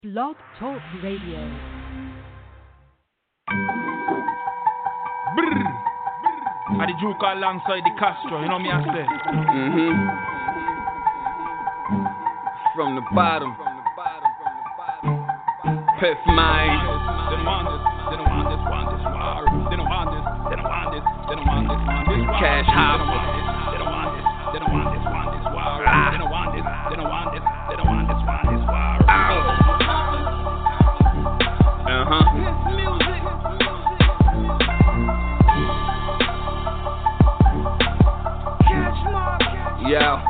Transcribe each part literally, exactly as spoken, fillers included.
Blog Talk Radio. Brr. I the Juke alongside the Castro, you know me I say. Mm-hmm. From the bottom. Piff mine. They don't want this, they don't want this, want this war. They don't want this, they don't want this, they don't want this, want this war. Cash hop. They don't want this, they don't want this, want this war. They don't want this, they don't want this, they don't want this, want this war. Uh-huh. Yeah.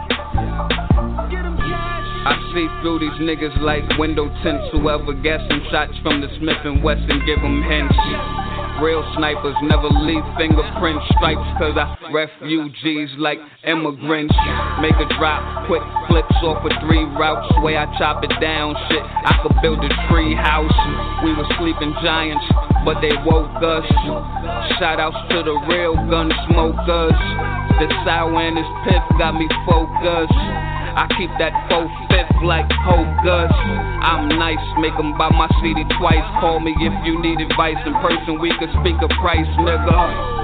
I see through these niggas like window tints. Whoever guessing shots from the Smith and Wesson give them hints. Real snipers never leave fingerprint stripes, cause I refugees like immigrants. Make a drop, quick flips off of three routes. Way I chop it down, shit, I could build a tree house. We were sleeping giants, but they woke us. Shout outs to the real gun smokers. The sour and his piff got me focused. I keep that four fifth like Hogus. I'm nice, make 'em buy my C D twice. Call me if you need advice in person, we could speak a price, nigga.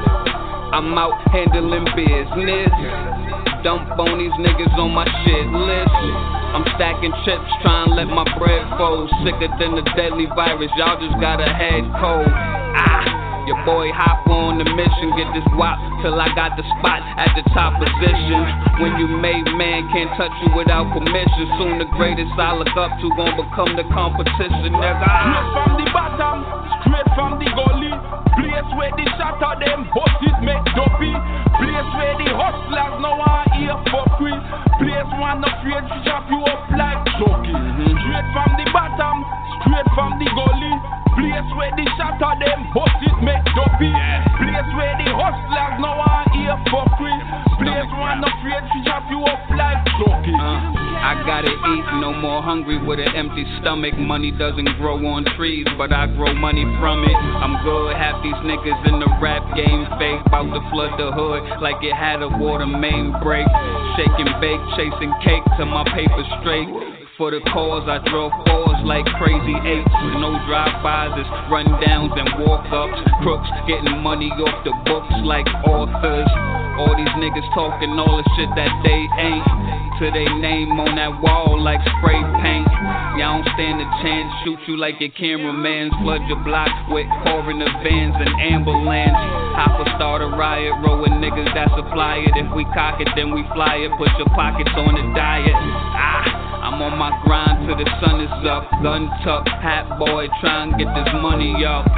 I'm out handling business. Dump on these niggas on my shit list. I'm stacking chips, trying to let my bread fold. Sicker than the deadly virus, y'all just got a head cold. Ah. Your boy hop on the mission, get this wop till I got the spot at the top position. When you made man, can't touch you without permission. Soon the greatest I look up to gon' become the competition, nigga. Straight from the bottom, straight from the gully. Place where the shatter them bosses make dopey. Place where the hustlers now are here for free. Place one afraid to chop you up like jockey. Mm-hmm. Straight from the bottom, straight from the gully. Place where the shatter them bosses make dopey. Yeah. Place where the hustlers now are here for free. Place one afraid to chop you up like jockey. Uh. I gotta eat, no more hungry with an empty stomach. Money doesn't grow on trees, but I grow money from it. I'm good, half these niggas in the rap game fake. Bout to flood the hood like it had a water main break. Shake and bake, chasing cake till my paper straight. For the cause, I draw fours like crazy eights. No drive-bys, it's rundowns and walk-ups. Crooks getting money off the books like authors. All these niggas talking all the shit that they ain't. To they name on that wall like spray paint. Y'all don't stand a chance, shoot you like your cameraman. Flood your block with coroner vans and ambulance. Hop a start a riot, rowing niggas that supply it. If we cock it, then we fly it. Put your pockets on the diet. Ah. I'm on my grind till the sun is up. Gun tuck, hat boy, try and get this money up.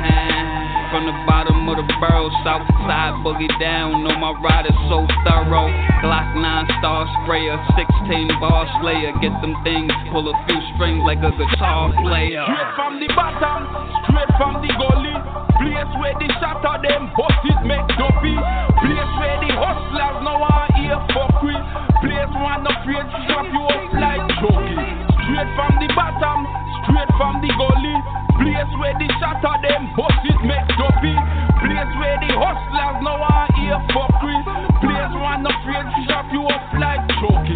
From the bottom of the barrel, south side boogie down. Know my rider's so thorough. Glock nine star sprayer, sixteen bar slayer. Get them things, pull a few strings like a guitar player. Straight from the bottom, straight from the gully. Place where the shatter them bosses make dopey. Place where the hustlers now are here for free. Place one afraid to chop you up like jockey. Straight from the bottom, straight from the gully. Place where the shatter them bosses make dopey. Place where the hustlers now are here for free. Place one afraid to chop you up like jockey.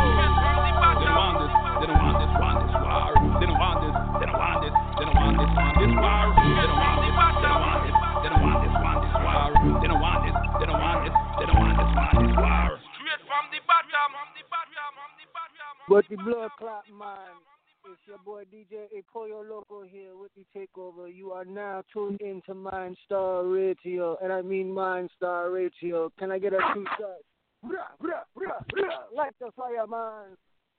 They don't want this, they don't want this, want this war. They don't want this, they don't want this, they don't want this, want this war. They don't want this, they don't want this, they don't want this, want this war. They don't want this, they don't want this, they don't want this, want this war. Straight from the bottom, from the bottom, from the bottom. But the blood clot man. It's your boy D J A Pollo Loco here with the takeover. You are now tuned into Mindstar Radio, and I mean Mindstar Radio. Can I get a two shots? Like the fireman.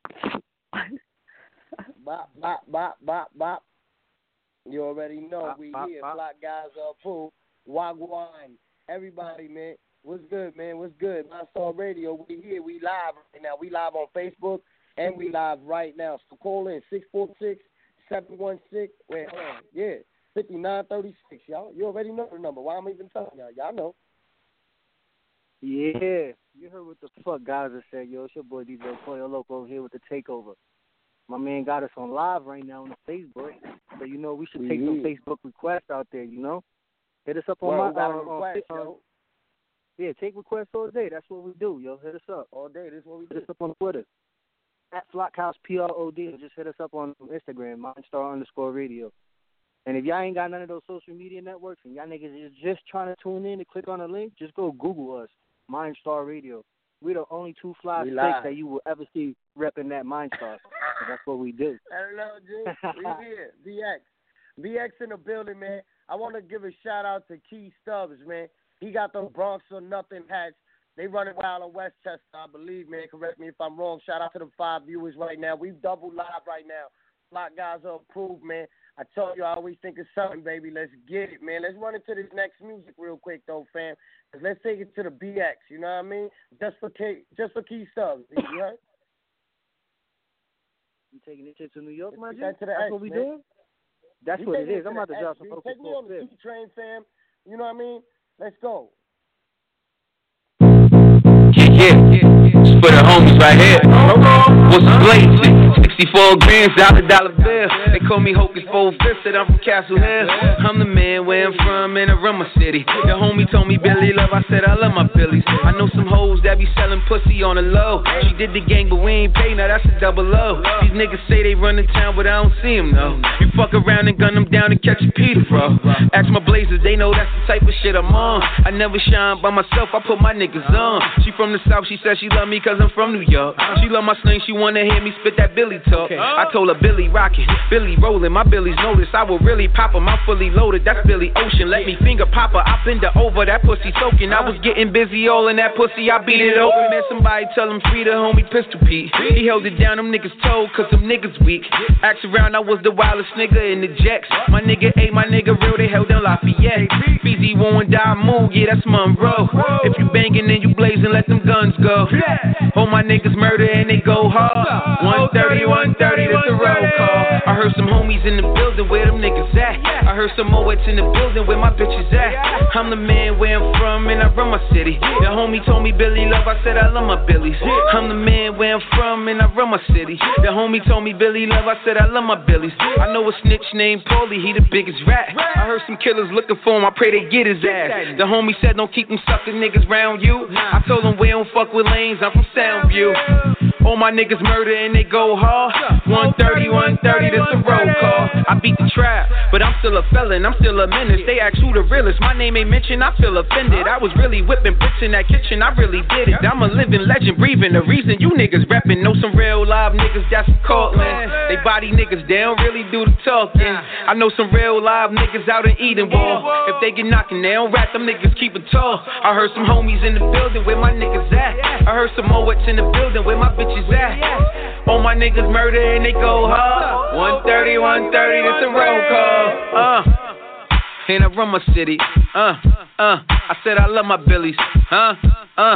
Bop, bop, bop, bop, bop. You already know bop, we bop, here. Bop. Black guys are full. Wagwan. Everybody, man. What's good, man? What's good? Mindstar Radio. We here. We live right now. We live on Facebook. And we live right now. So call in six four six, seven one six. Wait, hold on. Yeah, fifty-nine thirty-six. Y'all, you already know the number. Why am I even telling y'all? Y'all know. Yeah, you heard what the fuck Gaza said, yo. It's your boy D J Pollo Loco here with the takeover. My man got us on live right now on the Facebook. So, you know, we should take mm-hmm. some Facebook requests out there, you know. Hit us up on well, my... Uh, request, on, yo. Yeah, take requests all day. That's what we do, yo. Hit us up. All day. This is what we do. Hit us up on Twitter. at Flockhouse P R O D, or just hit us up on Instagram, Mindstar underscore radio. And if y'all ain't got none of those social media networks and y'all niggas is just trying to tune in and click on a link, just go Google us, Mindstar Radio. We're the only two fly snakes that you will ever see repping that Mindstar. So that's what we do. Hello, G. We here. B X. B X in the building, man. I want to give a shout-out to Key Stubbs, man. He got the Bronx or Nothing hats. They running wild on Westchester, I believe, man. Correct me if I'm wrong. Shout out to the five viewers right now. We double live right now. Flock guys are approved, man. I told you I always think of something, baby. Let's get it, man. Let's run into this next music real quick, though, fam. Let's take it to the B X, you know what I mean? Just for Key, just for Key Stubbs, you heard? You taking this shit to New York, my G? That's That's X, what we man. doing? That's You what take it me is. to I'm about the to drop X, some dude. focus Take me on the fifth. T train, fam. You know what I mean? Let's go. Yeah, it's for the homies right here. What's the blazing? sixty-four grams, dollar dollar bill. They call me Hocus Four Fifth, said I'm from Castle Hill. I'm the man where I'm from in Aroma City. The homie told me Billy Love, I said I love my Billies. I know some hoes that be selling pussy on the low. She did the gang, but we ain't pay, now that's a double O. These niggas say they run the town, but I don't see them, no. You fuck around and gun them down and catch a Peter, bro. Ask my blazers, they know that's the type of shit I'm on. I never shine by myself, I put my niggas on. She from the South, she said she love me cause I'm from New York. She love my slang, she wanna hear me spit that Billy talk. I told her Billy rockin', Billy rollin', my Billy's notice. I will really pop 'em, I'm fully loaded, that's Billy Ocean. Let me finger pop her, I bend her over, that pussy soaking. I was getting busy all in that pussy, I beat it open. Man, somebody tell him free the homie Pistol Pete. He held it down, them niggas told, cause them niggas weak. Asked around, I was the wildest nigga in the jacks. My nigga A, my nigga real, they held down Lafayette. Feezy won't die, move, yeah, that's Monroe. If you bangin' and you blazing, let them guns go. All my niggas murder and they go hard. one thirty, one thirty, that's a roll call. I heard some homies in the building, where them niggas at? I heard some Moets in the building, where my bitches at? I'm the man where I'm from and I run my city. The homie told me Billy Love, I said I love my Billies. I'm the man where I'm from and I run my city. The homie told me Billy Love, I said I love my Billies. I know a snitch named Paulie, he the biggest rat. I heard some killers looking for him, I pray they get his ass. The homie said don't keep them suckin' niggas round you. I told him we don't fuck with lanes, I'm from Soundview. All my niggas murder and they go hard. one thirty, one thirty, that's a roll call. I beat the trap, but I'm still a felon, I'm still a menace. They ask who the realest, my name ain't mentioned, I feel offended. I was really whipping bricks in that kitchen, I really did it. I'm a living legend, breathing. The reason you niggas reppin', know some real live niggas that's from Cortland. They body niggas, they don't really do the talking. I know some real live niggas out in Edenwald. If they get knocking, they don't rap, them niggas keep it tall. I heard some homies in the building, where my niggas at? I heard some Moets in the building, where my bitches at? All my niggas murder and they go hard. one thirty, one thirty, that's a roll call. Uh, and I run my city. Uh, uh, I said I love my Billies. Uh, uh.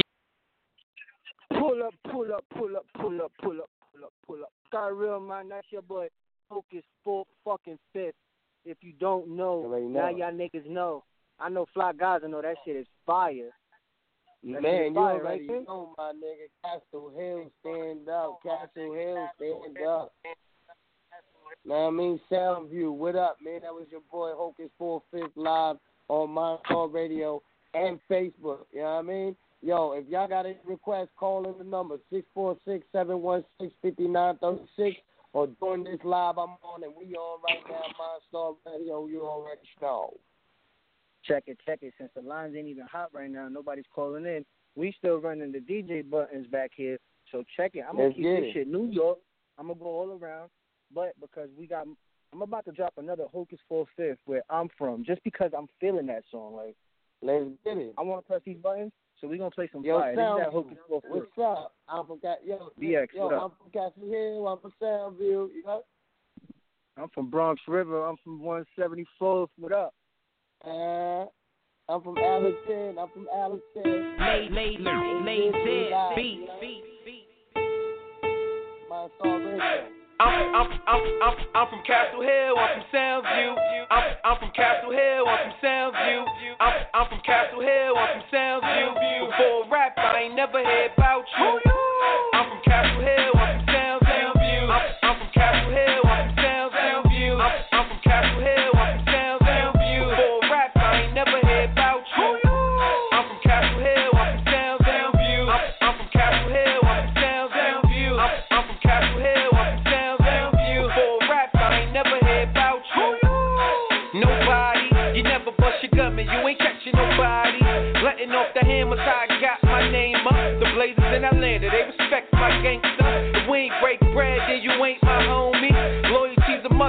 Pull up, pull up, pull up, pull up, pull up, pull up, pull up. Got real, man. That's your boy. Focus full fucking fifth. If you don't know, know, now y'all niggas know. I know Fly Guys, I know that shit is fire. That man, you fire, already right, know, my nigga. Castle Hill, stand up. Castle Hill, stand up. Know what I mean? Soundview, what up, man? That was your boy Hocus Four Fifth live on Mindstar Radio and Facebook. You know what I mean? Yo, if y'all got any requests, call in the number six four six, seven one six, five nine three six or during this live I'm on and we on right now, Mindstar Radio, you already know. Check it, check it. Since the lines ain't even hot right now, nobody's calling in. We still running the D J buttons back here, so check it. I'm going to keep this shit New York. I'm going to go all around, but because we got, I'm about to drop another Hocus Four Fifth where I'm from, just because I'm feeling that song. Like, let's get it. I want to press these buttons. So we gonna play some yo, fire. Sound, this is that Hocus Four Fifth. What's up? I'm from yo, B X, yo, what up? I'm from Castle Hill. I'm from Soundview. You know? I'm from Bronx River. I'm from one seventy-fourth. What up? Uh, I'm from Allerton. I'm from Allerton. Late, late, late, late, beat, beat, beat. Mindstar Radio. I'm, I'm, I'm, I'm, I'm from Castle Hill, I'm from Soundview. I'm, I'm from Castle Hill, I'm from Soundview. I'm, I'm from Castle Hill, I'm from Soundview. Before rap, I ain't never heard about you. I'm from Castle Hill, I'm from Soundview. I'm, I'm from Castle Hill, I'm from Soundview. I'm, I'm from Castle Hill, I'm from Soundview. Before rap, I ain't never heard about you. I'm from Castle Hill, I'm from Soundview. I'm, I'm from Castle Hill, I'm from Soundview. I'm, I'm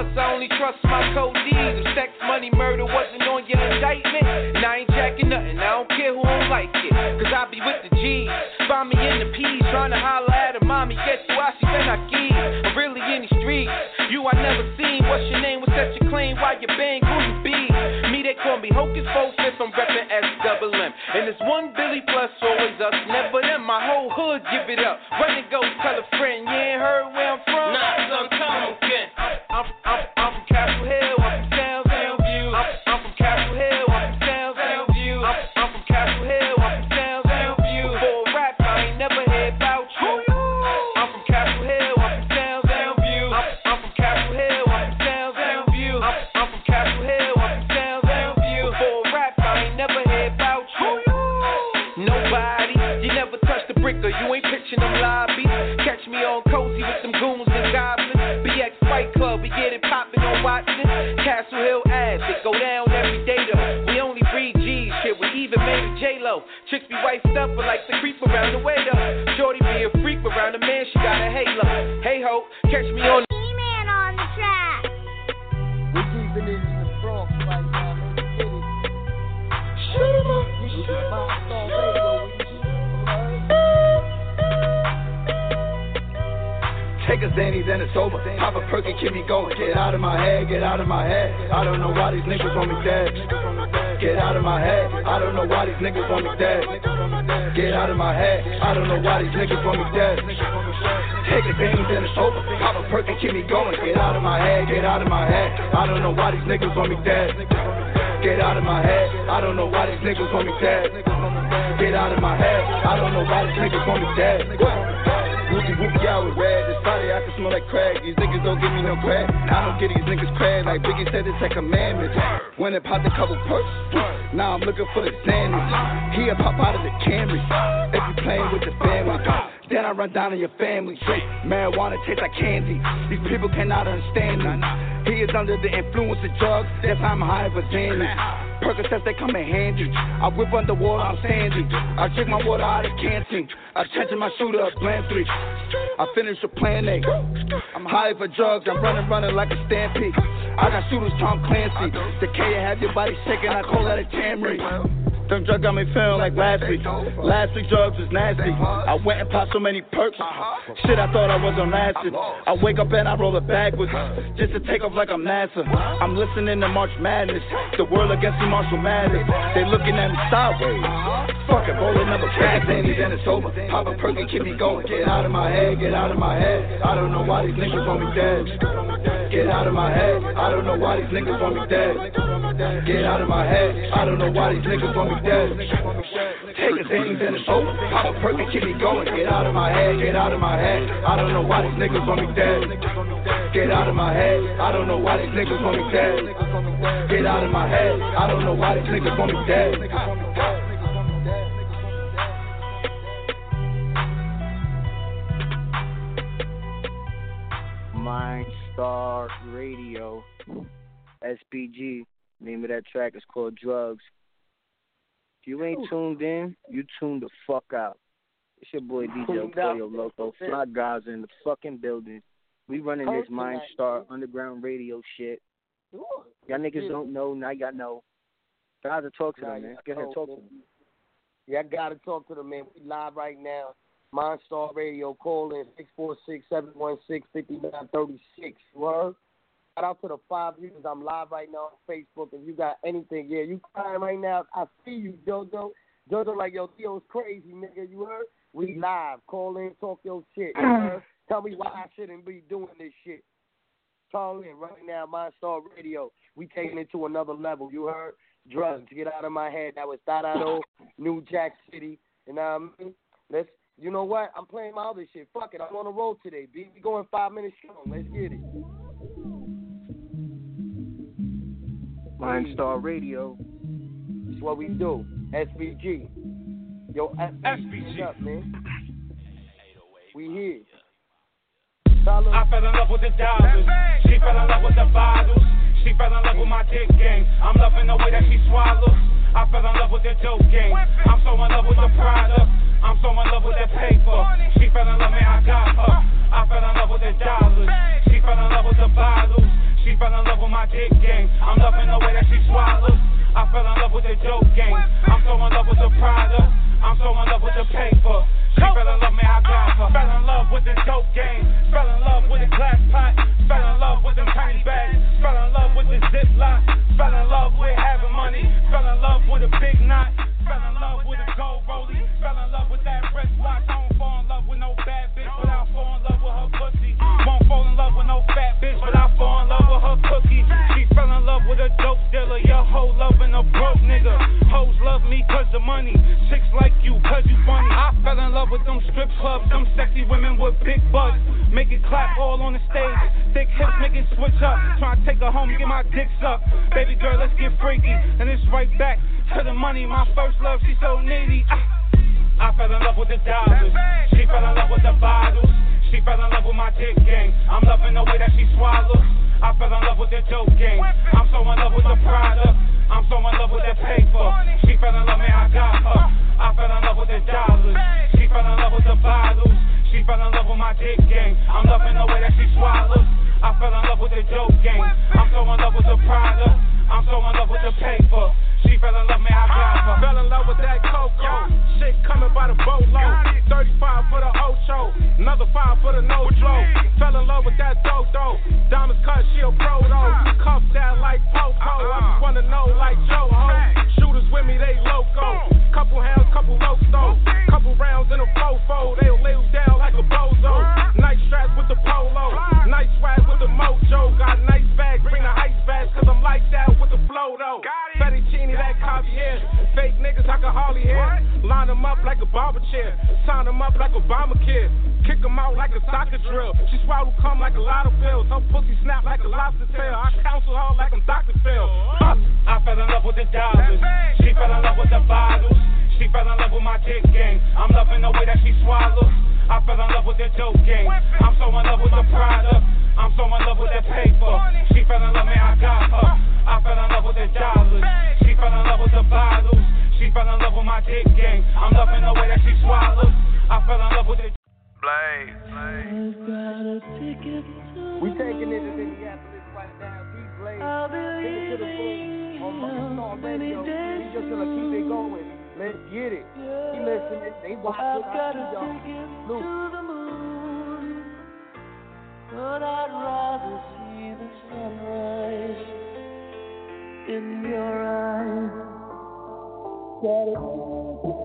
plus I only trust my codees. If sex, money, murder wasn't on your indictment, and I ain't jacking nothing, I don't care who don't like it. Cause I be with the G's, find me in the P's, trying to holler at her mommy, guess who I see when I give. I'm really in the streets, you I never seen. What's your name, what's such a claim, why you bang, who you be? Me they call me Hocus Pocus, I'm reppin' S double M. And it's one Billy plus always us, never them. My whole hood give it up. Run and go, tell a friend, you ain't heard where I'm from? Nah, son, tell them again. I'm, I'm, I'm from Castle Hill, I'm from Townsend View. I'm, I'm from Castle Hill, I'm from Townsend View. I'm, I'm from Castle Hill, I'm from Townsend View. Before rap, I ain't never heard about you. I'm from Castle Hill, I'm from Townsend View. I'm, I'm from Castle Hill, I'm from Townsend View. I'm, I'm from Castle Hill, I'm from Townsend View. Before rap, I ain't never heard about you. Nobody, you never touched a brick or you ain't pitching them lobbies. Catch me on cozy with some goons and goblins. B X Fight Club, we get it poppin' on Watson. Castle Hill ass, it go down every day though. We only breed G's, shit, we even made a J-Lo. Chicks be white stuff but like to creep around the way though. Shorty be a freak around the man, she got a halo. Hey ho, catch me on E-Man on the track. We keeping it in the Bronx right now, man. Get it. Shoot 'em up. This is my song radio. Take a Xannies and it's over. Pop a perk and keep me going. Get out of my head, get out of my head. I don't know why these niggas want me dead. Get out of my head. I don't know why these niggas want me dead. Get out of my head. I don't know why these niggas want me dead. Take a Xannies and it's over. Pop a perk and keep me going. Get out of my head, get out of my head. I don't know why these niggas want me dead. Get out of my head. I don't know why these niggas want me dead. Get out of my head. I don't know why these niggas want me dead. Whoopie whoopie, I was red. This Friday I can smell like crack. These niggas don't give me no crack. I don't get these niggas crack. Like Biggie said, it's a commandment. When it popped a couple perks, now I'm looking for the sandwich. He'll pop out of the Camry if you playing with the family. Then I run down on your family. Marijuana tastes like candy. These people cannot understand me. He is under the influence of drugs. That's why I'm high for Xanny. Percocets, they come in handy. I whip underwater, I'm sandy. I drink my water out of canteen. I change my shooter up bland three. I finish a plan A. I'm high for drugs, I'm running, running like a stampede. I got shooters, Tom Clancy. The K have your body shaking, I call that a Camry. Them drugs got me feeling like last week. Last week drugs was nasty. I went and popped so many perks. Shit, I thought I was on acid. I wake up and I roll it backwards, just to take off like I'm NASA. I'm listening to March Madness. The world against me, Marshall Mathers. They looking at me sideways. Fuck it, roll another bag, Xannies and it's over. Pop a perk and keep me going. Get out of my head, get out of my head. I don't know why these niggas want me dead. Get out of my head. I don't know why these niggas want me dead. Get out of my head. I don't know why these niggas want me dead. Take a Xannies and it's over. Pop a perk and keep me going. Get out of my head, get out of my head. I don't know why these niggas want me dead. Get out of my head. I don't know why these niggas want me dead. Get out of my head. I don't know why these niggas want me dead. Mindstar Radio, S B G. Name of that track is called Drugs. If you ain't tuned in, you tuned the fuck out. It's your boy D J Okoyo Loco. Fly guys in the fucking building. We running this Mindstar Underground Radio shit. Y'all niggas don't know, now y'all know. Gotta talk to them, man. Go ahead, talk to them. Yeah, I gotta talk to them, man. We live right now. Mindstar Radio, call in six four six, seven one six, five nine three six. You heard? Shout out to the five viewers. I'm live right now on Facebook. If you got anything, yeah, you crying right now. I see you, JoJo. JoJo like, yo, Theo's crazy, nigga. You heard? We live. Call in, talk your shit. You heard? Tell me why I shouldn't be doing this shit. Call in right now, Mindstar Radio. We taking it to another level. You heard? Drugs. Get out of my head. That was Thadado, New Jack City. You know what I mean? Let's, you know what? I'm playing my other shit. Fuck it. I'm on the road today, B. We going five minutes strong. Let's get it. Mindstar Radio. That's what we do. S B G. Yo, S B G. What's up, man? We here. I fell in love with the dollars. She fell in love with the bottles. She fell in love with my dick game. I'm loving the way that she swallows. I fell in love with the dope game. I'm so in love with the product. I'm so in love with the paper. She fell in love, man, I got her. I fell in love with the dollars. She fell in love with the bottles. She in love with my dick game. I'm loving the way that she swallows. I fell in love with the dope game. I'm so in love with the product. I'm so in love with the paper. She fell in love, man, I got her. Fell in love with the dope game. Fell in love with the glass pot. Fell in love with them tiny bags. Fell in love with the ziplock. Fell in love with having money. Fell in love with a big knot. Fell in love with a gold rollie. Fell in love with that wristwatch. I don't fall in love with no bad bitch, but I fall in love with her pussy. Won't fall in love with no fat bitch, but I fall in love with her cookie. She fell in love with a dope dealer. Your hoe loving a broke nigga. Hoes love me cause of money. Chicks like you cause you funny. I fell in love with them strip clubs. Them sexy women with big butts. Make it clap all on the stage. Thick hips make it switch up. Tryna take her home and get my dick sucked. Baby girl, let's get freaky. And it's right back to the money. My first love, she so needy. Ah. I fell in love with the dollars. She fell in love with the bottles. She fell in love with my dick game. I'm loving the way that she swallows. I fell in love with the dope game. I'm so in love with the product. I'm so in love with the paper. She fell in love, man, I got her. I fell in love with the dollars. She fell in love with the bottles. She fell in love with my dick game. I'm loving the way that she swallows. I fell in love with the dope game. I'm so in love with the product. I'm so in love with the paper. She fell in love, man, I got her. Fell in love with that cocoa. Shit coming by the boatload. thirty-five for the Ocho. Another five for the no-dro. Fell in love with that dodo. Diamonds cut, she a pro though. Cuff that like Popo. I just wanna know like Joe Ho. Shooters with me, they loco. Couple hands, couple roastos. Couple rounds in a fofo. They'll lay you down like a bozo. Nice straps with the polo. Nice swag with the mojo. Got nice bags, bring the ice bags. Cause I'm like that with the flow though. Fettuccine, that Javier. Fake niggas I can hardly hear. Line them up like a barber chair. Sign them up like Obamacare. Kick them out like a soccer drill. She swallow cum like a lot of pills. Her pussy snap like a lobster tail. I counsel her like I'm Doctor Phil. Huh. I fell in love with the dollars. She fell in love with the bottles. She fell in love with my dick game. I'm loving the way that she swallows. I fell in love with the dope game. I'm so in love with the product. I'm so in love with that paper. She fell in love, man, I got her. I fell in love with the dollars. She fell in love with the bottles. She fell in love with my dick game. I'm loving the way that she swallows. I fell in love with the Blaze. We taking it to Minneapolis right now. P Blaze. Take it to the book on Mindstar Radio. We just gonna keep it going. Let's get it. He listening. They watching. I see y'all. Luke. But I'd rather see the sunrise in your eyes. Got it.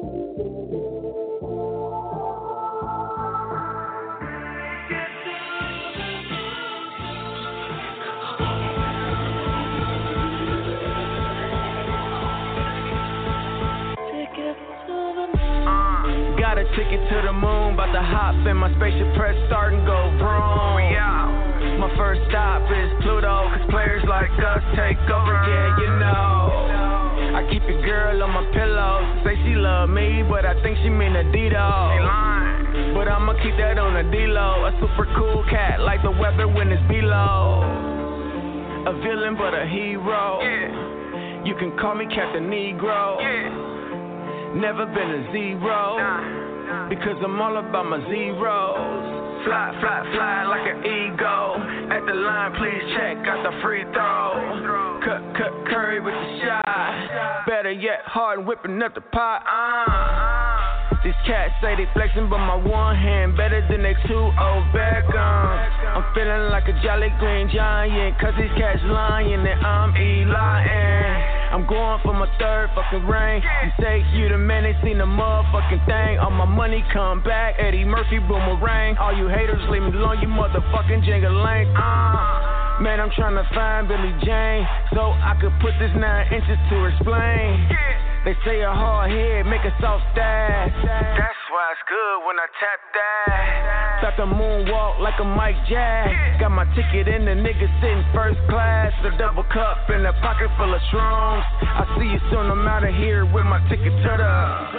Got a ticket to the moon, about to hop in my spaceship, press start and go vroom. Yeah. My first stop is Pluto, cause players like us take over, yeah, you know. I keep your girl on my pillow, say she love me, but I think she mean Adidas. But I'ma keep that on the D-Lo, a super cool cat, like the weather when it's below. A villain but a hero, yeah. You can call me Captain Negro, yeah. Never been a zero, nah, because I'm all about my zeros. Fly, fly, fly like an ego. At the line, please check out the free throw. Cut, cut, Curry with the shot. Better yet, Harden whipping up the pot. Uh. These cats say they flexing, but my one hand better than they two old Beckham. I'm feeling like a jolly green giant, cause these cats lying and I'm Eli. I'm going for my third fucking ring. You say you the man, they seen the motherfucking thing. All my money come back, Eddie Murphy boomerang. All you haters leave me alone, you motherfucking jingling. Uh, man, I'm trying to find Billie Jean, so I could put this nine inches to explain. They say a hard head make a soft stash. That's why it's good when I tap that. Start the moonwalk like a Mike Jack. Got my ticket in, the nigga sitting first class. The double cup in a pocket full of shrooms. I see you soon, I'm out of here with my ticket to the.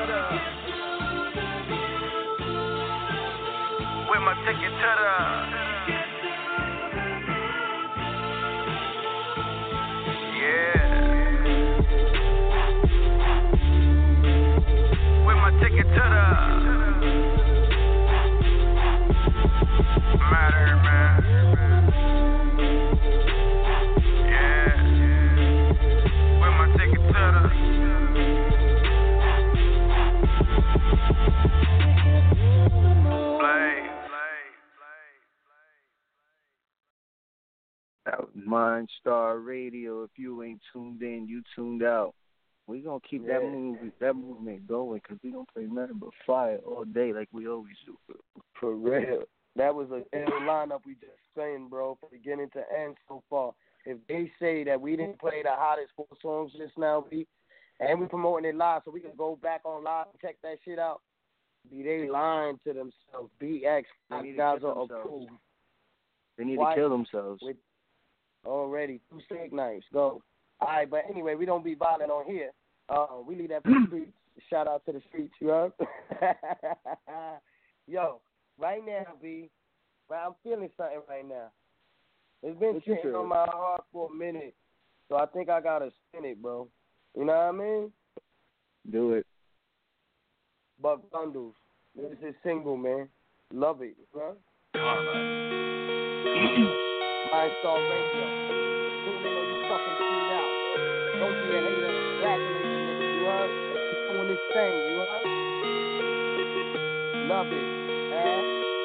With my ticket to the. Yeah. Ticket to the matter, man. That was Mindstar Radio. If you ain't tuned in, you tuned out. We gonna keep yeah. that movie, that movement going, cause we gonna play nothing but fire all day, like we always do. For real, that was a ill lineup we just saying, bro, from beginning to end so far. If they say that we didn't play the hottest four songs just now, we and we promoting it live, so we can go back on live and check that shit out. Be they lying to themselves? B X guys are approved. They need Why? to kill themselves. With already two steak knives. Go. All right, but anyway, we don't be violent on here. Uh, we leave that for the streets. Shout out to the streets, you heard? Yo, right now, B, I'm feeling something right now. It's been what sitting on my heart for a minute, so I think I gotta spin it, bro. You know what I mean? Do it. Buck Bundles. This is single, man. Love it, bro. Mindstar Radio. Tune in or you fucking tune out. Don't be a hater. Congratulations, nigga. You heard? Keep doing this thing, you heard? Love it, man.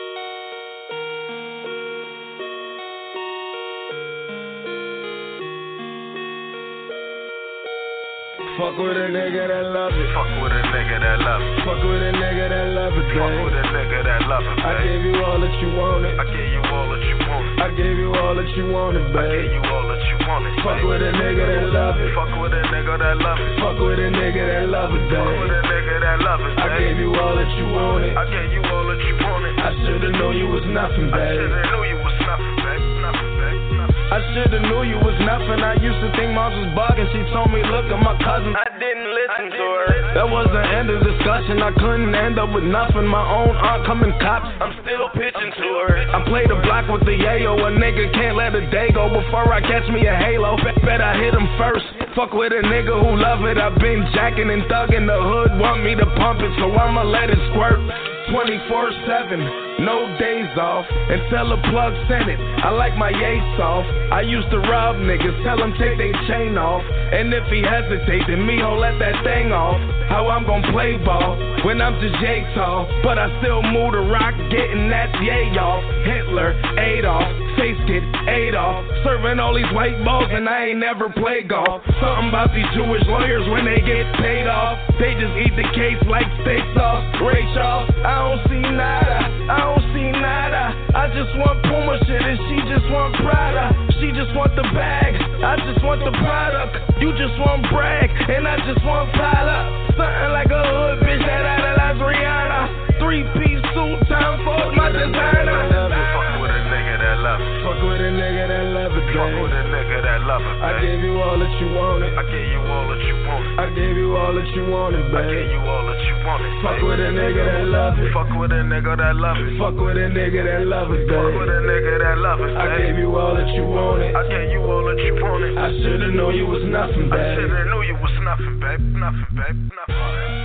Fuck with a nigga that love it. Fuck with a nigga that love it. Fuck with a nigga that love it, babe. Fuck with a nigga that love it, babe. I gave you all that you wanted. I gave you all that you wanted. I gave you all that you wanted, babe. I gave you all that you wanted. Fuck with a nigga that love it. Fuck with a nigga that love it. Fuck with a nigga that love it, babe. Fuck with a nigga that love it, babe. I gave you all that you wanted. I gave you all that you wanted. I shoulda knew you was nothing, babe. I shoulda knew you was nothing, babe. Nothing, babe. Nothing. I shoulda knew you was nothing. I used to think Moms was bugging. She told me, look at my cousin. I didn't listen to her. That was the end of discussion. I couldn't end up with nothing. My own aunt coming cops. I'm still pitching to her. I played the block with the yayo. A nigga can't let a day go before I catch me a halo. Bet, bet I hit him first. Fuck with a nigga who love it. I've been jacking and thugging. The hood want me to pump it, so I'ma let it squirt. twenty-four seven, no days off. Until the plug sent it. I like my yates off. I used to rob niggas, tell them take they chain off. And if he hesitate, then me ho let that thing off. How I'm gon' play ball when I'm just yay tall. But I still move the rock, getting that yay off. Hitler, Adolf, face kid, Adolf. Serving all these white balls and I ain't never played golf. Something about these Jewish lawyers when they get paid off. They just eat the case like steak sauce. Ray Charles, I don't see nada, I don't see nada. I just want Puma shit and she just want Prada. She just want the bag, I just want the product. You just want brag, and I just want pile up. Something like a hood bitch that idolize Rihanna. Three-piece suit, time for my designer. Fuck with a nigga that love it. Fuck with a nigga that love it, babe. Fuck with a nigga that love it, babe. I gave you all that you wanted. I gave you all that you wanted. I gave you all that you wanted, babe. I gave you all that you wanted. Fuck with a nigga that love it. Fuck with a nigga that love it. Fuck with a nigga that love it, babe. Fuck with a nigga that love it, babe. I gave you all that you wanted. I gave you all that you wanted. I shoulda knew you was nothing, babe. I shoulda knew you was nothing, babe. Nothing, babe. Nothing.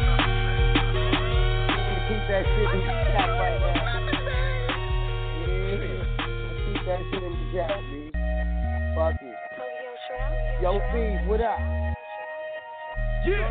Keep that shit in the chat right now. Yeah. Keep that shit in the chat, B. Fuck it. Yo, B, what up? Yeah.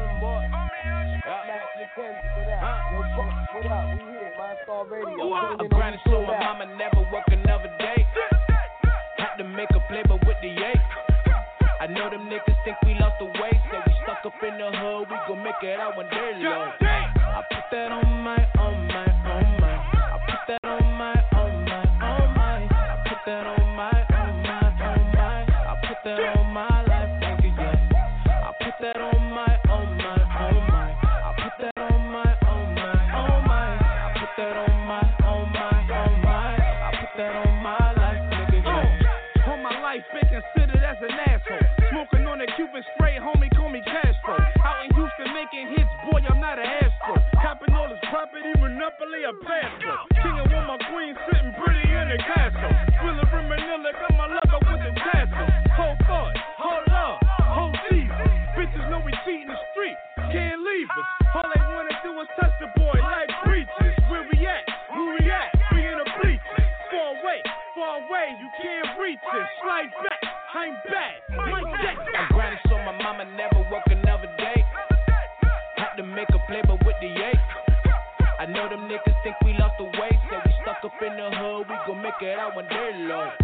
What up? Yo, what up? We here, Mindstar Radio. I'm grinding so my mama never work another day. Had to make a play, but with the eight. I know them niggas think we lost the way. Say we stuck up in the hood, we gon' make it out one day, Lord. I put that on my, on my, on my. I put that on my, on my, on my. I put that on my, on my, on my. I put that on my life, nigga, yeah. I put that on my, on my, on my. I put that on my, on my, on my. I put that on my, on my, on my. I put that on my life, nigga, yeah. On my life, been considered as an asshole. Smoking on that Cuban spray, homie, call me Castro. Out in Houston making hits, boy, I'm not an Astro. Copping all this property, monopoly, a Pasco. King of one, my queen sitting pretty in the castle. Willa from Manila, got my lover with the tassel. Hold thought, hold love, hold season. Bitches know we cheat in the street, can't leave us. All they wanna do is touch the boy like preachers. Where we at? Who we at? We in the bleachers. Far away, far away, you can't reach us. Slide back, I'm back. My deck. I'm grinding so my mama never work another day. Had to make a play, but with the eight. I know them niggas think we lost the way. Say we stuck up in the hood, we gon' make it out one day, Lord.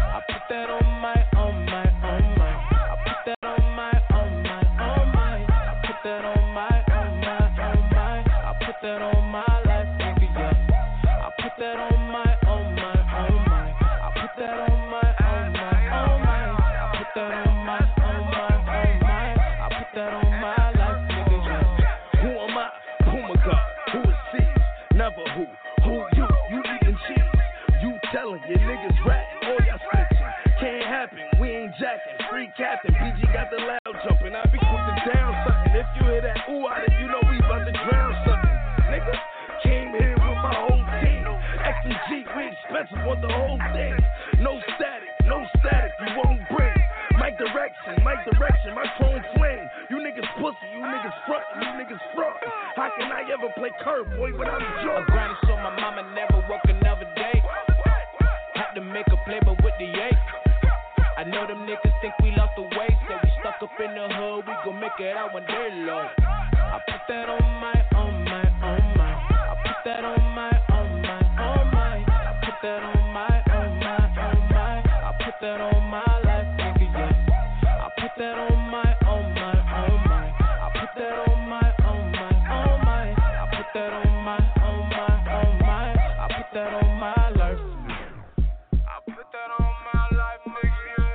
I put that on my, on my, on my. I put that on my, on my, on my. I put that on my, on my, on my. I put that on my life, nigga, yeah. I put that on my, on my, on my. I put that on my, on my, on my. I put that on my, on my, on my. I put that on my life, nigga, yeah. Who am I? Who my God? Who is C? Never who. Who you? You eating cheese. You telling your niggas ratting. All y'all snitching. Can't happen. We ain't jacking. Free captain. B G got the loud jumping. I be quick to down something. If you hear that ooh out it, you know we about to drown something. Nigga, came here with my whole team. X and G, we expensive, want the whole thing. No static, no static, you won't bring. Mic direction, mic direction, my chrome flame. You niggas pussy, you niggas front, you niggas fraud. How can I ever play curve, boy, without a joke? I grinded so my mama never work another day. Had to make a play, but with the ache. I know them niggas think we lost the way, so we stuck up in the hood, we gon' make it out one day long. I put that on my, on my, on my. I put that on my, on my, on my. I put that on my, on my, on my. I put that on my life, nigga, yeah. I put that on my, on my, on my. I put that on my, on my, on my. I put that on my, on my, on my. I put that on my life. I put that on my life, nigga.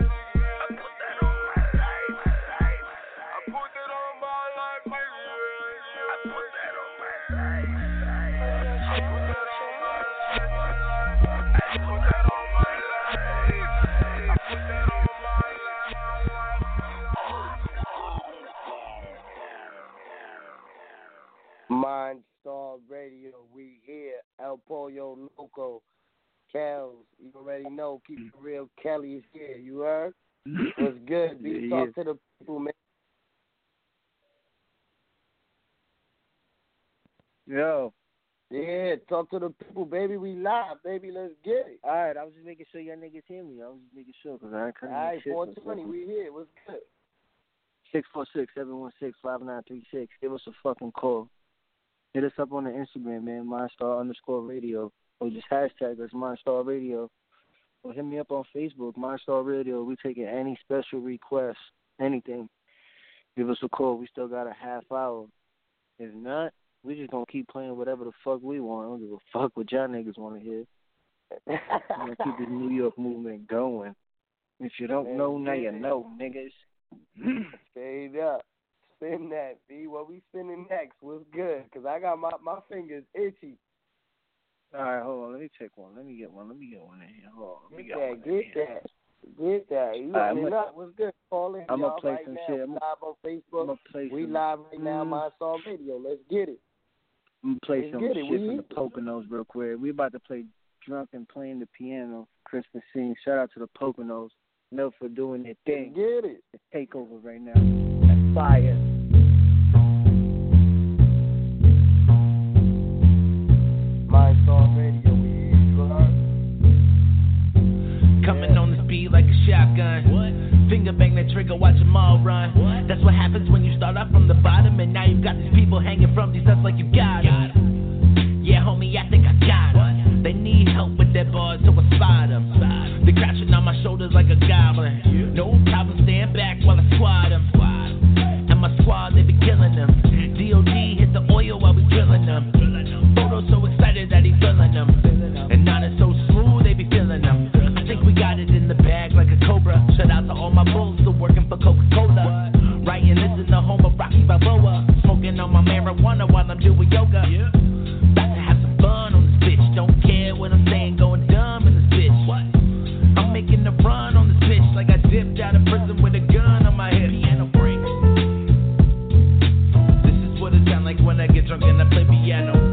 Mindstar Radio, we here. El Pollo Loco, Kels, you already know. Keep it real. Kelly's here. You heard? What's good? Be Yeah, talk yeah. to the people, man. Yo. Yeah, talk to the people, baby. We live, baby. Let's get it. All right, I was just making sure y'all niggas hear me. I was just making sure because I couldn't. All right, four twenty, we here. What's good? six four six, seven one six, five nine three six. Give us a fucking call. Hit us up on the Instagram, man, Mindstar underscore radio. Or just hashtag us, Mindstar Radio. Or hit me up on Facebook, Mindstar Radio. We taking any special requests, anything. Give us a call. We still got a half hour. If not, we just going to keep playing whatever the fuck we want. I don't give a fuck what y'all niggas want to hear. We're going to keep this New York movement going. If you don't Man, know, now yeah. you know, niggas. Straight up. Spin that, B. What we spinning next? What's good? Because I got my, my fingers itchy. All right, hold on. Let me take one. Let me get one. Let me get one in here. Hold on. Let me Get get that, one get in here. that. Get that. You All right, opening I'm up. What's good? Call in, I'm y'all, gonna play right some now. shit. We I'm live on Facebook. I'm gonna play We some, live right now, mm, Mindstar Radio. Let's get it. I'm gonna play Let's some get shit it. We from here. the Poconos real quick. We about to play Drunk and Playing the Piano. Christmas scene. Shout out to the Poconos. Know for doing their thing. Get it. The takeover right now. That's fire. Mindstar Radio. We here. You heard? Coming on the speed like a shotgun. What? Finger bang that trigger, watch them all run. What? That's what happens when you start off from the bottom, and now you've got these people hanging from these nuts like you got them. Yeah, homie, I think I got them. They need help with that bars, so I spot them. They crouching on my shoulders like a goblin. No problem, stand back while I squad them. And my squad, they be killing them. D O D hit the oil while we drilling them. Photo so excited that he feeling them. And now it's so smooth, they be feeling them. I think we got it in the bag like a cobra. Shout out to all my bulls still working for Coca-Cola. Writing this in the home of Rocky Balboa. Smoking on my marijuana while I'm doing yoga. About to have some fun on this bitch. Don't care what I'm saying, going dumb in this bitch. I'm making a run on this bitch like I dipped out of prison with a gun on my hip. Piano breaks. This is what it sound like when I get drunk and I play piano.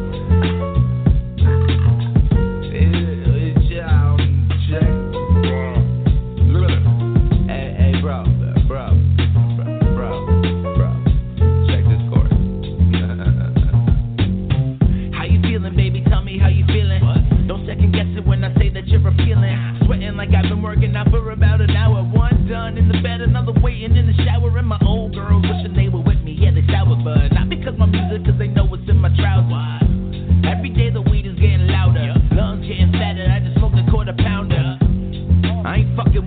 Like I've been working out for about an hour. One done in the bed, another waiting in the shower. And my old girls wishing they were with me. Yeah, they sour, but not because my music, cause they know what's in my trousers. Every day the weed is getting louder. Lungs getting fatter, I just smoked a quarter pounder. I ain't fucking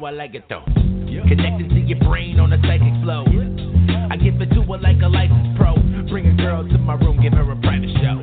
I like it though. Connected to your brain on a psychic flow. I give it to her like a licensed pro. Bring a girl to my room, give her a private show.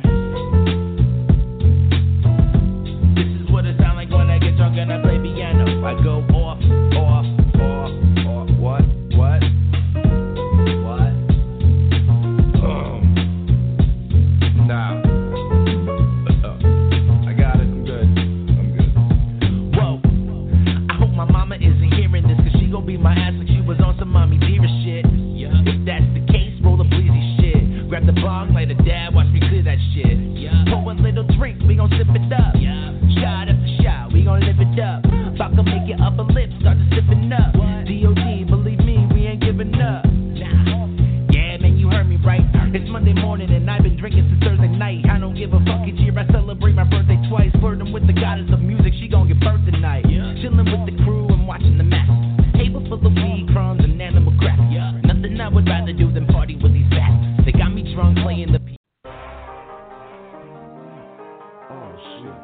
This is what it sound like when I get drunk and I play piano. I go off, off, off, off. What? What? What? Um. Nah. Uh, I got it. I'm good. I'm good. Whoa. I hope my mama isn't hearing this, cause she gon' beat my ass like she was on some mommy dearest shit. Yeah. If that's the case, roll a bleezy shit. Grab the bong, light a dab, watch me clear that shit. Yeah. Pour a little drink, we gon' sip it up. Yeah. Shot after shot, we gon' live it up. About to make your upper lip start to sippin' up. D O D, believe me, we ain't giving up. Nah. Yeah, man, you heard me right. It's Monday morning and I've been drinking since Thursday night. I don't give a fuck each year, I celebrate my birthday twice. Flirting with the goddess of music, she gon' give birth tonight. Yeah. Chillin' with the crew and watching the match. Table full of weed, crumbs, and animal crap. Yeah. Nothing I would rather do than party with these fats. They got me drunk playing the piano. Oh shit.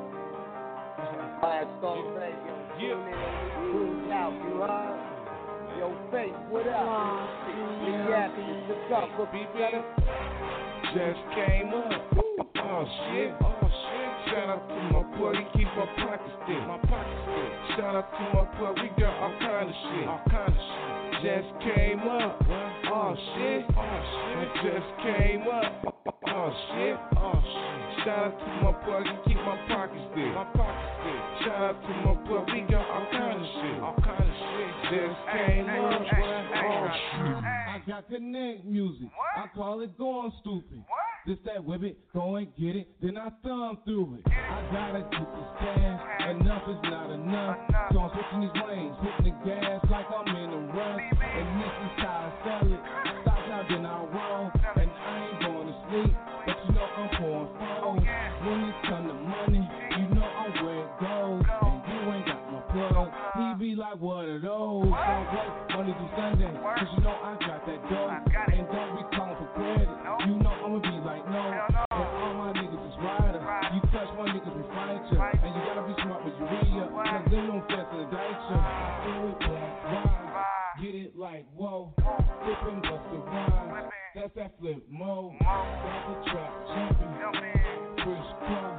Last song radio. Yeah. Cruise out, you heard? Yo, Faith, what up? Yeah, what's up? What be better? Just came up. Oh shit. Oh shit. Shout out to my boy, he keep my pockets thick. My pockets thick. Shout out to my boy, we got all kind of shit. All kind of shit. Just came up. Oh shit. Oh shit. Just came up. Oh shit. Oh shit. Shout out to my boy, he keep my pockets thick. My pockets thick. Shout out to my boy, we got all kind of shit. All kind of shit. Just came up. Oh shit. I got connect music. I call it going stupid. This that whip it, go and get it, then I thumb through it. I gotta get this cash, enough is not enough. So I'm switching these lanes, hitting the gas like I'm in a rush. And this is how I sell it. Stop now, then I roll. And I ain't going to sleep, but you know I'm pouring foes. When it come to money, you know I'm where it goes. And you ain't got no plug. He be like, what are those? So what? Monday through Sunday, cause you know I got that dough. And don't be calling for credit. You know I'ma be like, no. And all my niggas is riders. You touch one niggas, we fight you. And you gotta be smart when you read ya. Cause them don't fast and indict you. Do it like ride. Get it like whoa. Flip and bust the rhyme. That's that flip mode. That's the trap jumping. Chris Cross.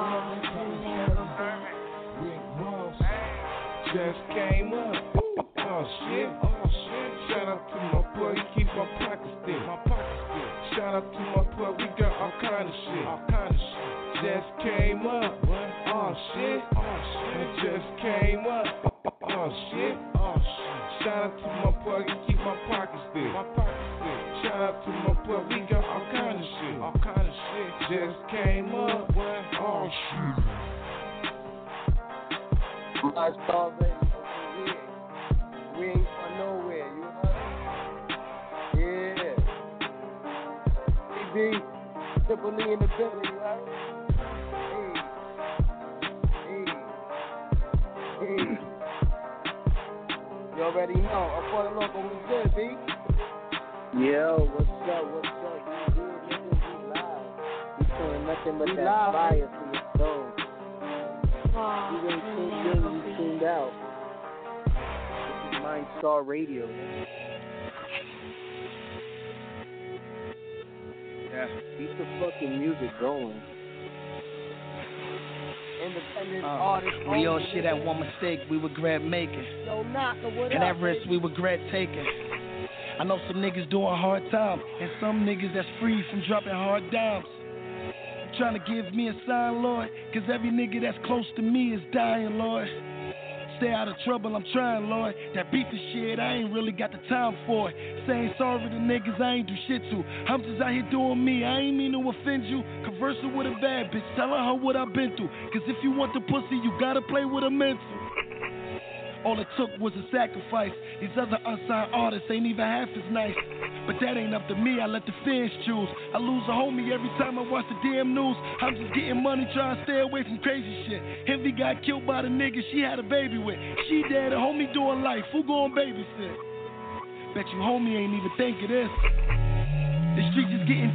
Rick Ross. Just came up. Oh shit. Oh shit. Shout out to my boy, he keep my pockets thick. My pockets thick. Shout out to my boy, we got all kind of shit. All kind of shit. Just came up. Oh shit. Oh shit. Just came up. Oh shit. Oh shit. Shout out to my boy, he keep my pockets thick. My pockets thick. Shout out to my boy, we got all kind of shit. All kind of shit. Just came up. Oh shit. My star radio. We ain't going nowhere, you heard? Yeah. B B, Triple E in the building, you heard? Hey. Hey. Hey. You already know. I'm for the local, we good, B? Yo, what's up, what's up? We good, niggas, we live. We showing nothing but we that live. Fire from the soul. You ain't tuned in, you tuned out. Mindstar Radio. Yeah, keep the fucking music going. Independent uh, artists. We all shit at one mistake, we regret making. Yo, Knocker, what and up? that risk we regret taking. I know some niggas doing hard time, and some niggas that's free from dropping hard dimes. Trying to give me a sign, Lord, cause every nigga that's close to me is dying, Lord. Stay out of trouble, I'm trying, Lord. That beef and shit, I ain't really got the time for it. Saying sorry to niggas I ain't do shit to. I'm just out here doing me, I ain't mean to offend you. Conversing with a bad bitch, telling her what I've been through. Cause if you want the pussy, you gotta play with a mental. All it took was a sacrifice. These other unsigned artists ain't even half as nice. But that ain't up to me, I let the fans choose. I lose a homie every time I watch the damn news. I'm just getting money, trying to stay away from crazy shit. Envy got killed by the nigga she had a baby with. She dead, a homie doing life, who gon' babysit? Bet you homie ain't even think of this. The streets is getting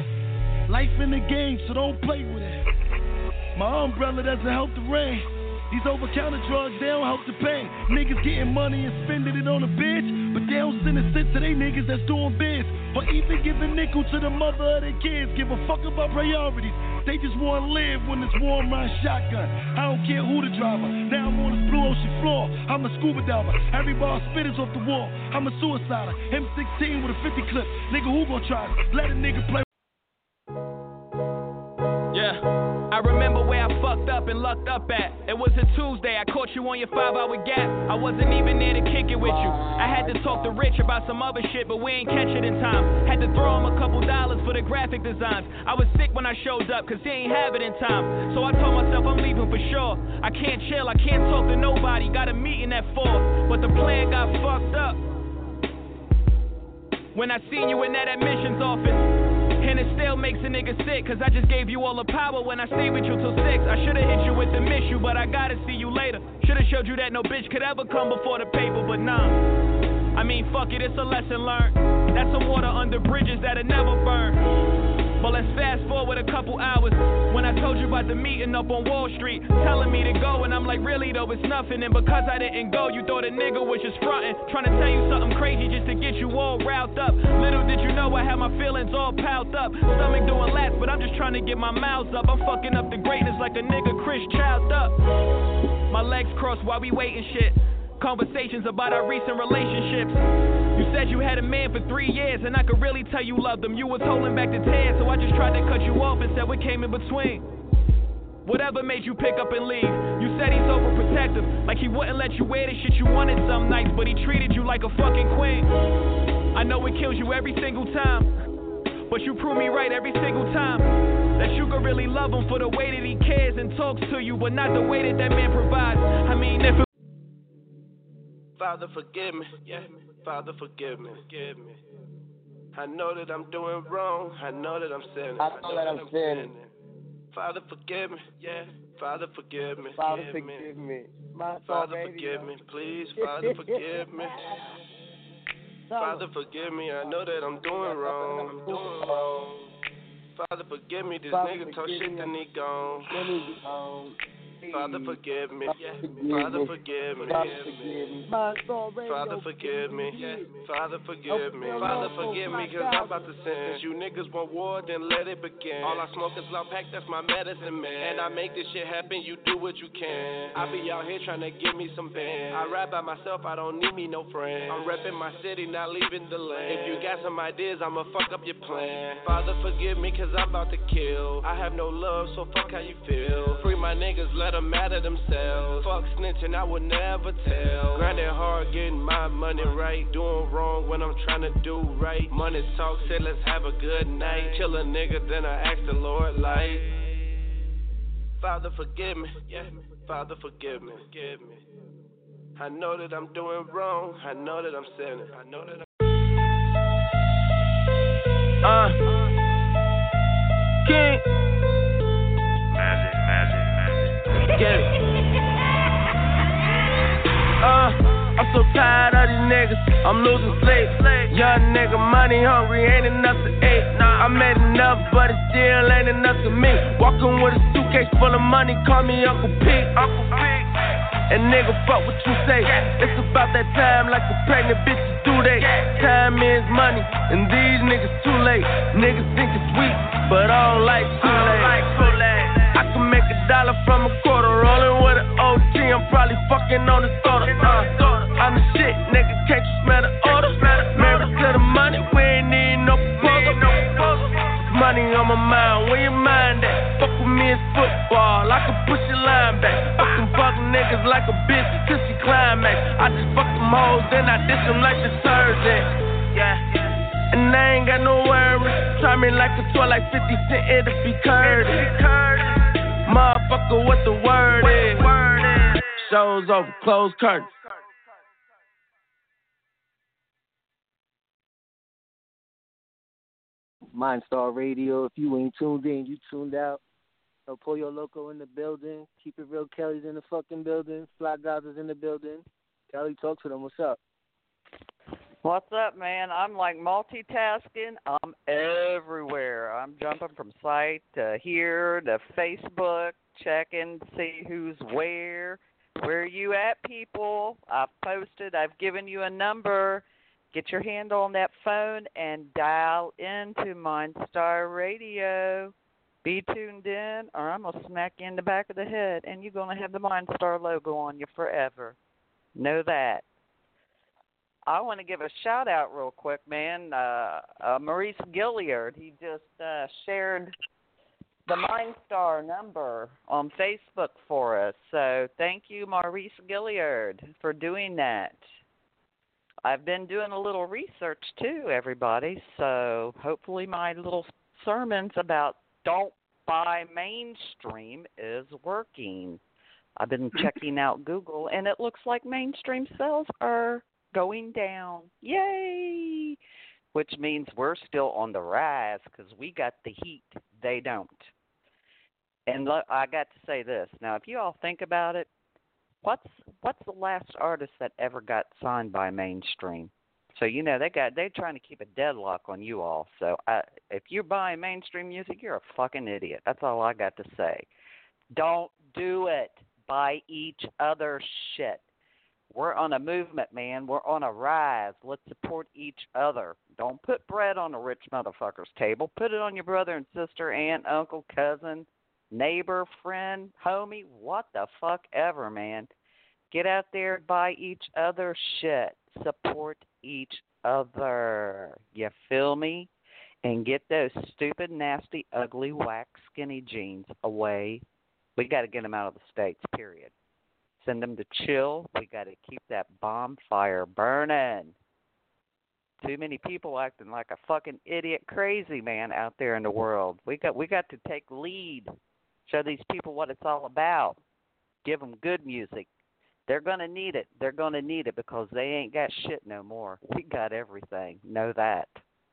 dangerous. Life in the game, so don't play with it. My umbrella doesn't help the rain. These over-counter drugs, they don't help the pain. Niggas getting money and spending it on a bitch, but they don't send a cent to they niggas that's doing biz, or even give a nickel to the mother of their kids. Give a fuck about priorities. They just want to live when it's warm round shotgun. I don't care who the driver. Now I'm on this blue ocean floor. I'm a scuba diver. Every bar spit is off the wall. I'm a suicider. M sixteen with a fifty clip. Nigga, who gon' try it? Let a nigga play. Yeah, I remember where I fucked up and lucked up at. It was a Tuesday, I caught you on your five-hour gap. I wasn't even there to kick it with you. I had to talk to Rich about some other shit, but we ain't catch it in time. Had to throw him a couple dollars for the graphic designs. I was sick when I showed up, cause he ain't have it in time. So I told myself I'm leaving for sure. I can't chill, I can't talk to nobody. Got a meeting at four, but the plan got fucked up. When I seen you in that admissions office, and it still makes a nigga sick, cause I just gave you all the power when I stayed with you till six. I should've hit you with the miss you, but I gotta see you later. Should've showed you that no bitch could ever come before the paper, but nah. I mean, fuck it, it's a lesson learned. That's some water under bridges that'll never burn. But let's fast forward a couple hours. When I told you about the meeting up on Wall Street, telling me to go, and I'm like, really though, it's nothing. And because I didn't go, you thought a nigga was just frontin', trying to tell you something crazy just to get you all riled up. Little did you know I had my feelings all piled up. Stomach doing laps, but I'm just trying to get my mouth up. I'm fucking up the greatness like a nigga Chris Child up. My legs crossed while we waiting shit. Conversations about our recent relationships. You said you had a man for three years, and I could really tell you loved him. You was holding back the tears, so I just tried to cut you off and said what came in between. Whatever made you pick up and leave. You said he's overprotective, like he wouldn't let you wear the shit you wanted some nights, but he treated you like a fucking queen. I know it kills you every single time, but you prove me right every single time. That you could really love him for the way that he cares and talks to you, but not the way that that man provides. I mean, if it Father, forgive me, yeah. Father, forgive me, forgive me. I know that I'm doing wrong. I know that I'm sinning. I know, I know that I'm, I'm sinning. sinning. Father, forgive me, yeah. Father, forgive me. Father, forgive, forgive me. me. Father, forgive me, please. Father, forgive me. Father, forgive me. I know that I'm doing wrong. I'm doing wrong. Father, forgive me. This Father, nigga talk shit and he gone. Father, forgive me. Father, forgive me. Father, forgive me. Father, forgive me. Father, forgive me, cause I'm about to sin. Since you niggas want war, then let it begin. All I smoke is loud pack, that's my medicine, man. And I make this shit happen, you do what you can. I be out here trying to give me some bands. I rap by myself, I don't need me no friends. I'm repping my city, not leaving the land. If you got some ideas, I'ma fuck up your plan. Father, forgive me, cause I'm about to kill. I have no love, so fuck how you feel. Free my niggas, let them mad at themselves. Fuck snitching, I would never tell. Grinding hard, getting my money right. Doing wrong when I'm trying to do right. Money talk, said let's have a good night. Kill a nigga, then I ask the Lord like, Father, forgive me. Yeah. Father, forgive me. Forgive me. I know that I'm doing wrong. I know that I'm sinning. I know that I'm Uh King Magic, magic, magic. Get it. Uh I'm so tired of these niggas, I'm losing sleep. Young nigga, money hungry, ain't enough to eat. I made enough, but it still ain't enough to me. Walking with a suitcase full of money, call me Uncle Pete. Uncle Pete. And nigga, fuck what you say. It's about that time, like the pregnant bitches do they. Time is money, and these niggas too late. Niggas think it's sweet, but I don't like Kool-Aid. I can make a dollar from a quarter, rolling with an O G. I'm probably fucking on the soda. Uh, I'm the shit, nigga, can't you smell the odor? Married to the money, we ain't need no proposal. Money on my mind, where your mind at? Fuck with me, it's football, I can push your line back. Fucking fuck niggas like a bitch till she climax. I just fuck them hoes, then I dish them like the surgeon. Yeah. And I ain't got no worries. Try me like a toy, like fifty cent, it'll be courteous. Motherfucker, what the word is? Show's over, close curtains. Mindstar Radio. If you ain't tuned in, you tuned out. El Pollo Loco in the building. Keep It Real Kelly's in the fucking building. Fly Guys is in the building. Kelly, talk to them. What's up? What's up, man? I'm like multitasking. I'm everywhere. I'm jumping from site to here to Facebook checking, see who's where. Where are you at, people? I've posted, I've given you a number. Get your hand on that phone and dial into Mindstar Radio. Be tuned in, or I'm going to smack you in the back of the head, and you're going to have the Mindstar logo on you forever. Know that. I want to give a shout-out real quick, man. Uh, uh, Maurice Gilliard, he just uh, shared the Mindstar number on Facebook for us. So thank you, Maurice Gilliard, for doing that. I've been doing a little research, too, everybody, so hopefully my little sermons about don't buy mainstream is working. I've been checking out Google, and it looks like mainstream sales are going down. Yay! Which means we're still on the rise because we got the heat. They don't. And look, I got to say this. Now, if you all think about it, what's what's the last artist that ever got signed by mainstream? So, you know, they got, they're trying to keep a deadlock on you all. So I, if you're buying mainstream music, you're a fucking idiot. That's all I got to say. Don't do it. Buy each other shit. We're on a movement, man. We're on a rise. Let's support each other. Don't put bread on a rich motherfucker's table. Put it on your brother and sister, aunt, uncle, cousin, neighbor, friend, homie, what the fuck ever, man. Get out there, buy each other shit. Support each other. You feel me? And get those stupid, nasty, ugly, whack, skinny jeans away. We got to get them out of the States, period. Send them to chill. We got to keep that bonfire burning. Too many people acting like a fucking idiot crazy man out there in the world. We got we got to take lead. Show these people what it's all about. Give them good music. They're going to need it. They're going to need it because they ain't got shit no more. We got everything. Know that.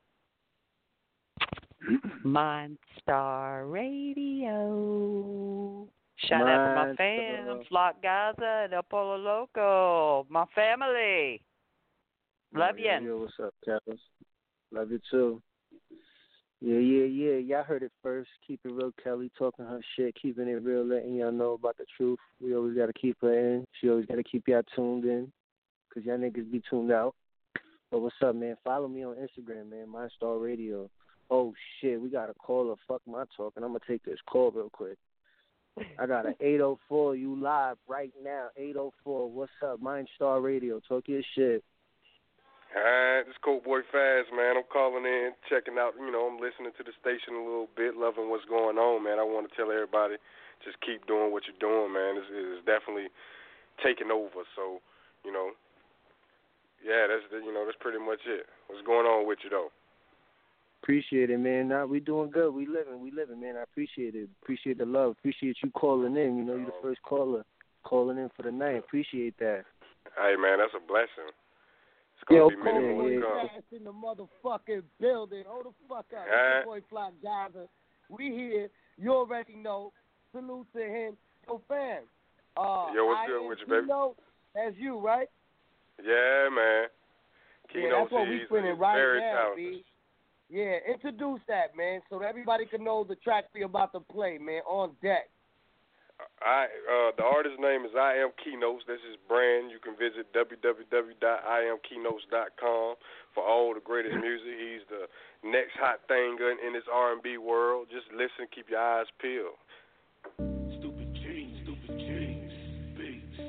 Mindstar Radio. Shout out to my fans, Lock Gaza and El Polo Loco. My family. Love yeah, you. Yo, what's up, Cappers? Love you too. Yeah, yeah, yeah. Y'all heard it first. Keep it real, Kelly. Talking her shit, keeping it real, letting y'all know about the truth. We always got to keep her in. She always got to keep y'all tuned in because y'all niggas be tuned out. But what's up, man? Follow me on Instagram, man. Mindstar Radio. Oh, shit. We got a caller. Fuck my talking. I'm going to take this call real quick. I got an eight oh four. You live right now. eight oh four. What's up? Mindstar Radio. Talk your shit. All right, this is Cold Boy Faz, man. I'm calling in, checking out, you know, I'm listening to the station a little bit, loving what's going on, man. I want to tell everybody, just keep doing what you're doing, man. It's, it's definitely taking over. So, you know, yeah, that's, you know, that's pretty much it. What's going on with you, though? Appreciate it, man. Nah, we doing good. We living, we living, man. I appreciate it. Appreciate the love. Appreciate you calling in. You know, you're the first caller calling in for the night. Appreciate that. Hey, man, that's a blessing. It's gonna Yo, be many more to come. In the motherfucking building. Hold the fuck up. Right. It's your boy Flock Gaza. We here. You already know. Salute to him. Yo, fam. Uh, Yo, what's good with you, baby? Keynote, that's you, right? Yeah, man. Yeah, Keynote, that's what we he's, spinning he's right very now, talented. B. Yeah, introduce that, man, so that everybody can know the track we about to play, man, on deck. I uh, the artist's name is I Am Keynotes. This is brand. You can visit w w w dot i am keynotes dot com for all the greatest music. He's the next hot thing in, in this R and B world. Just listen, keep your eyes peeled. Stupid jeans, stupid jeans, beats.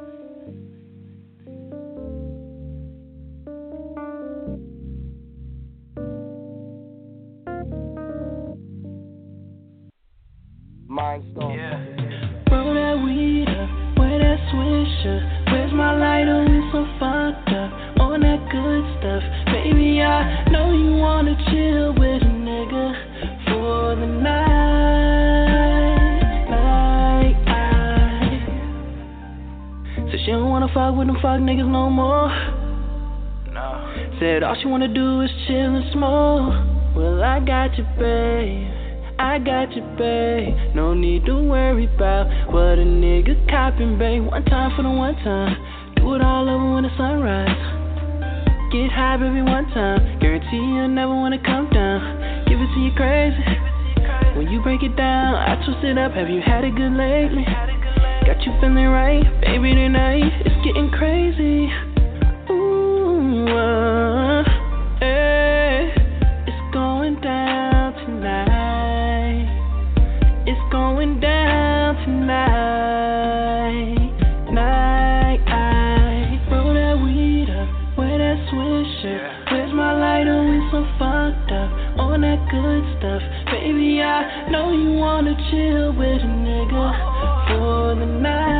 Mindstorm. Yeah. Roll that weed up, wear that swisher. Where's my lighter? We so fucked up on that good stuff. Baby, I know you wanna chill with a nigga for the night. Like I said she don't wanna fuck with them fuck niggas no more. No. Said all she wanna do is chill and smoke. Well, I got you, babe. I got you, babe. No need to worry about what a nigga copping, babe. One time for the one time. Do it all over when the sun rise. Get high, baby, one time. Guarantee you'll never wanna come down. Give it to you crazy. When you break it down, I twist it up. Have you had it good lately? Got you feeling right, baby, tonight it's getting crazy. Ooh, uh, hey, it's going down tonight. It's going down tonight. Night, I roll that weed up, wear that swisher. Where's my lighter? We so fucked up on that good stuff. Baby, I know you wanna chill with a nigga for the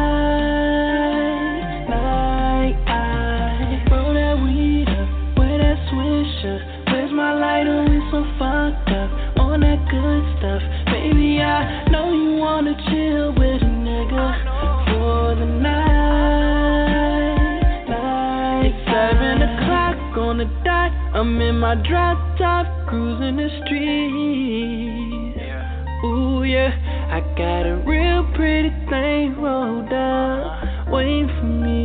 night. Night, I roll that weed up, wear that swisher. Where's my lighter? We so fucked up on that good stuff. Baby, I know you wanna chill with a nigga for the night. Night, it's seven o'clock on the dot. I'm in my drop top, cruising the street. Yeah. Ooh yeah, I got a real pretty thing rolled up, waiting for me.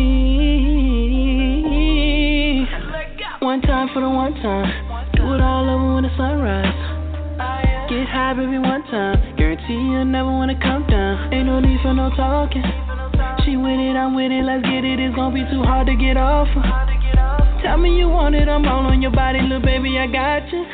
One time for the one time, do it all over when the sunrise. Get high, baby, one time, guarantee you'll never wanna come down. Ain't no need for no talking. She with it, I'm with it, let's get it. It's gonna be too hard to get off her. Tell me you want it, I'm all on your body, little baby, I got you.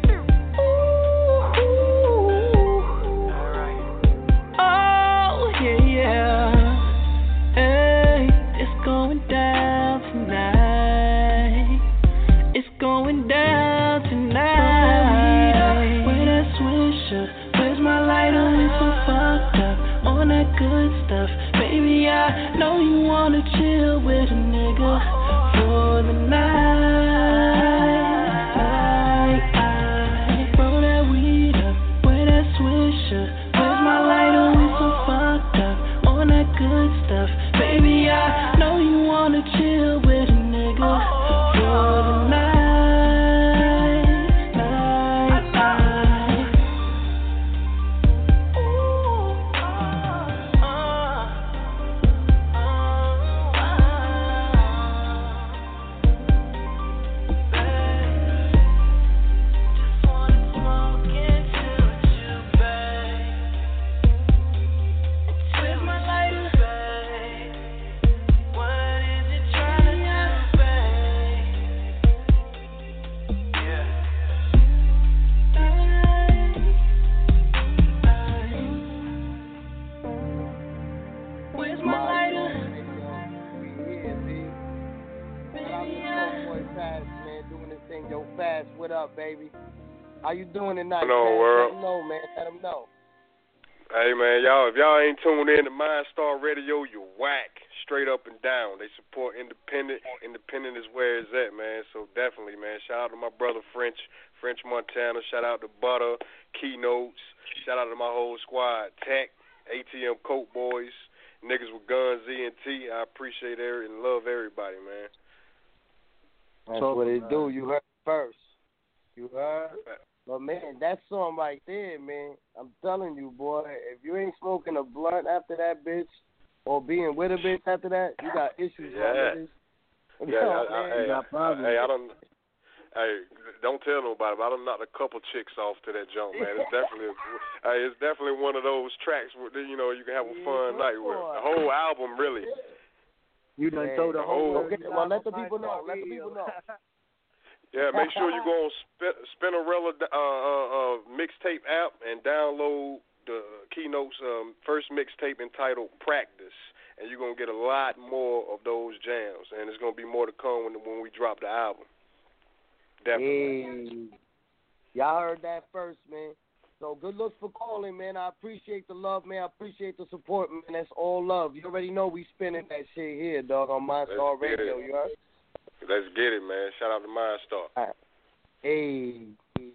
Oh, yeah, yeah. Hey, it's going down tonight. It's going down tonight. Where that swisher? Where's my lighter? We so fucked up on that good stuff. Baby, I know you wanna chill with a nigga for the night. Night, I roll that weed up, wear that swisher. Where's my lighter? We so fucked up on that good stuff. Baby, I know you wanna chill with a nigga for the night. Night, What up, baby? How you doing tonight? Hello, man? world. Let them know, man. Let them know. Hey, man, y'all, if y'all ain't tuned in to Mindstar Radio, you whack. Straight up and down. They support independent. Independent is where it's at, man. So definitely, man. Shout out to my brother French, French Montana. Shout out to Butter, Keynotes. Shout out to my whole squad, Tech, A T M Coke Boys, niggas with guns, Z and T. I appreciate every and love everybody, man. That's so, what it do. You heard first. You heard? But, man, that song right there, man, I'm telling you, boy, if you ain't smoking a blunt after that bitch or being with a bitch after that, you got issues. Yeah. You yeah, know, I, I, man, hey, you got problems. Hey, I don't, hey, don't tell nobody, but I done knocked a couple chicks off to that jump, man. It's definitely, hey, it's definitely one of those tracks where, you know, you can have a fun night with. The whole album, really. You done told the whole okay, well, let the people know. Let the people know. Yeah, make sure you go on Sp- Spinnerella uh, uh, uh, mixtape app and download the Keynotes um, first mixtape entitled Practice, and you're gonna get a lot more of those jams, and there's gonna be more to come when when we drop the album. Definitely. Hey. Y'all heard that first, man. So good looks for calling, man. I appreciate the love, man. I appreciate the support, man. That's all love. You already know we spinning that shit here, dog, on Mindstar Radio. You heard? Let's get it, man. Shout out to Mindstar. Right. Hey.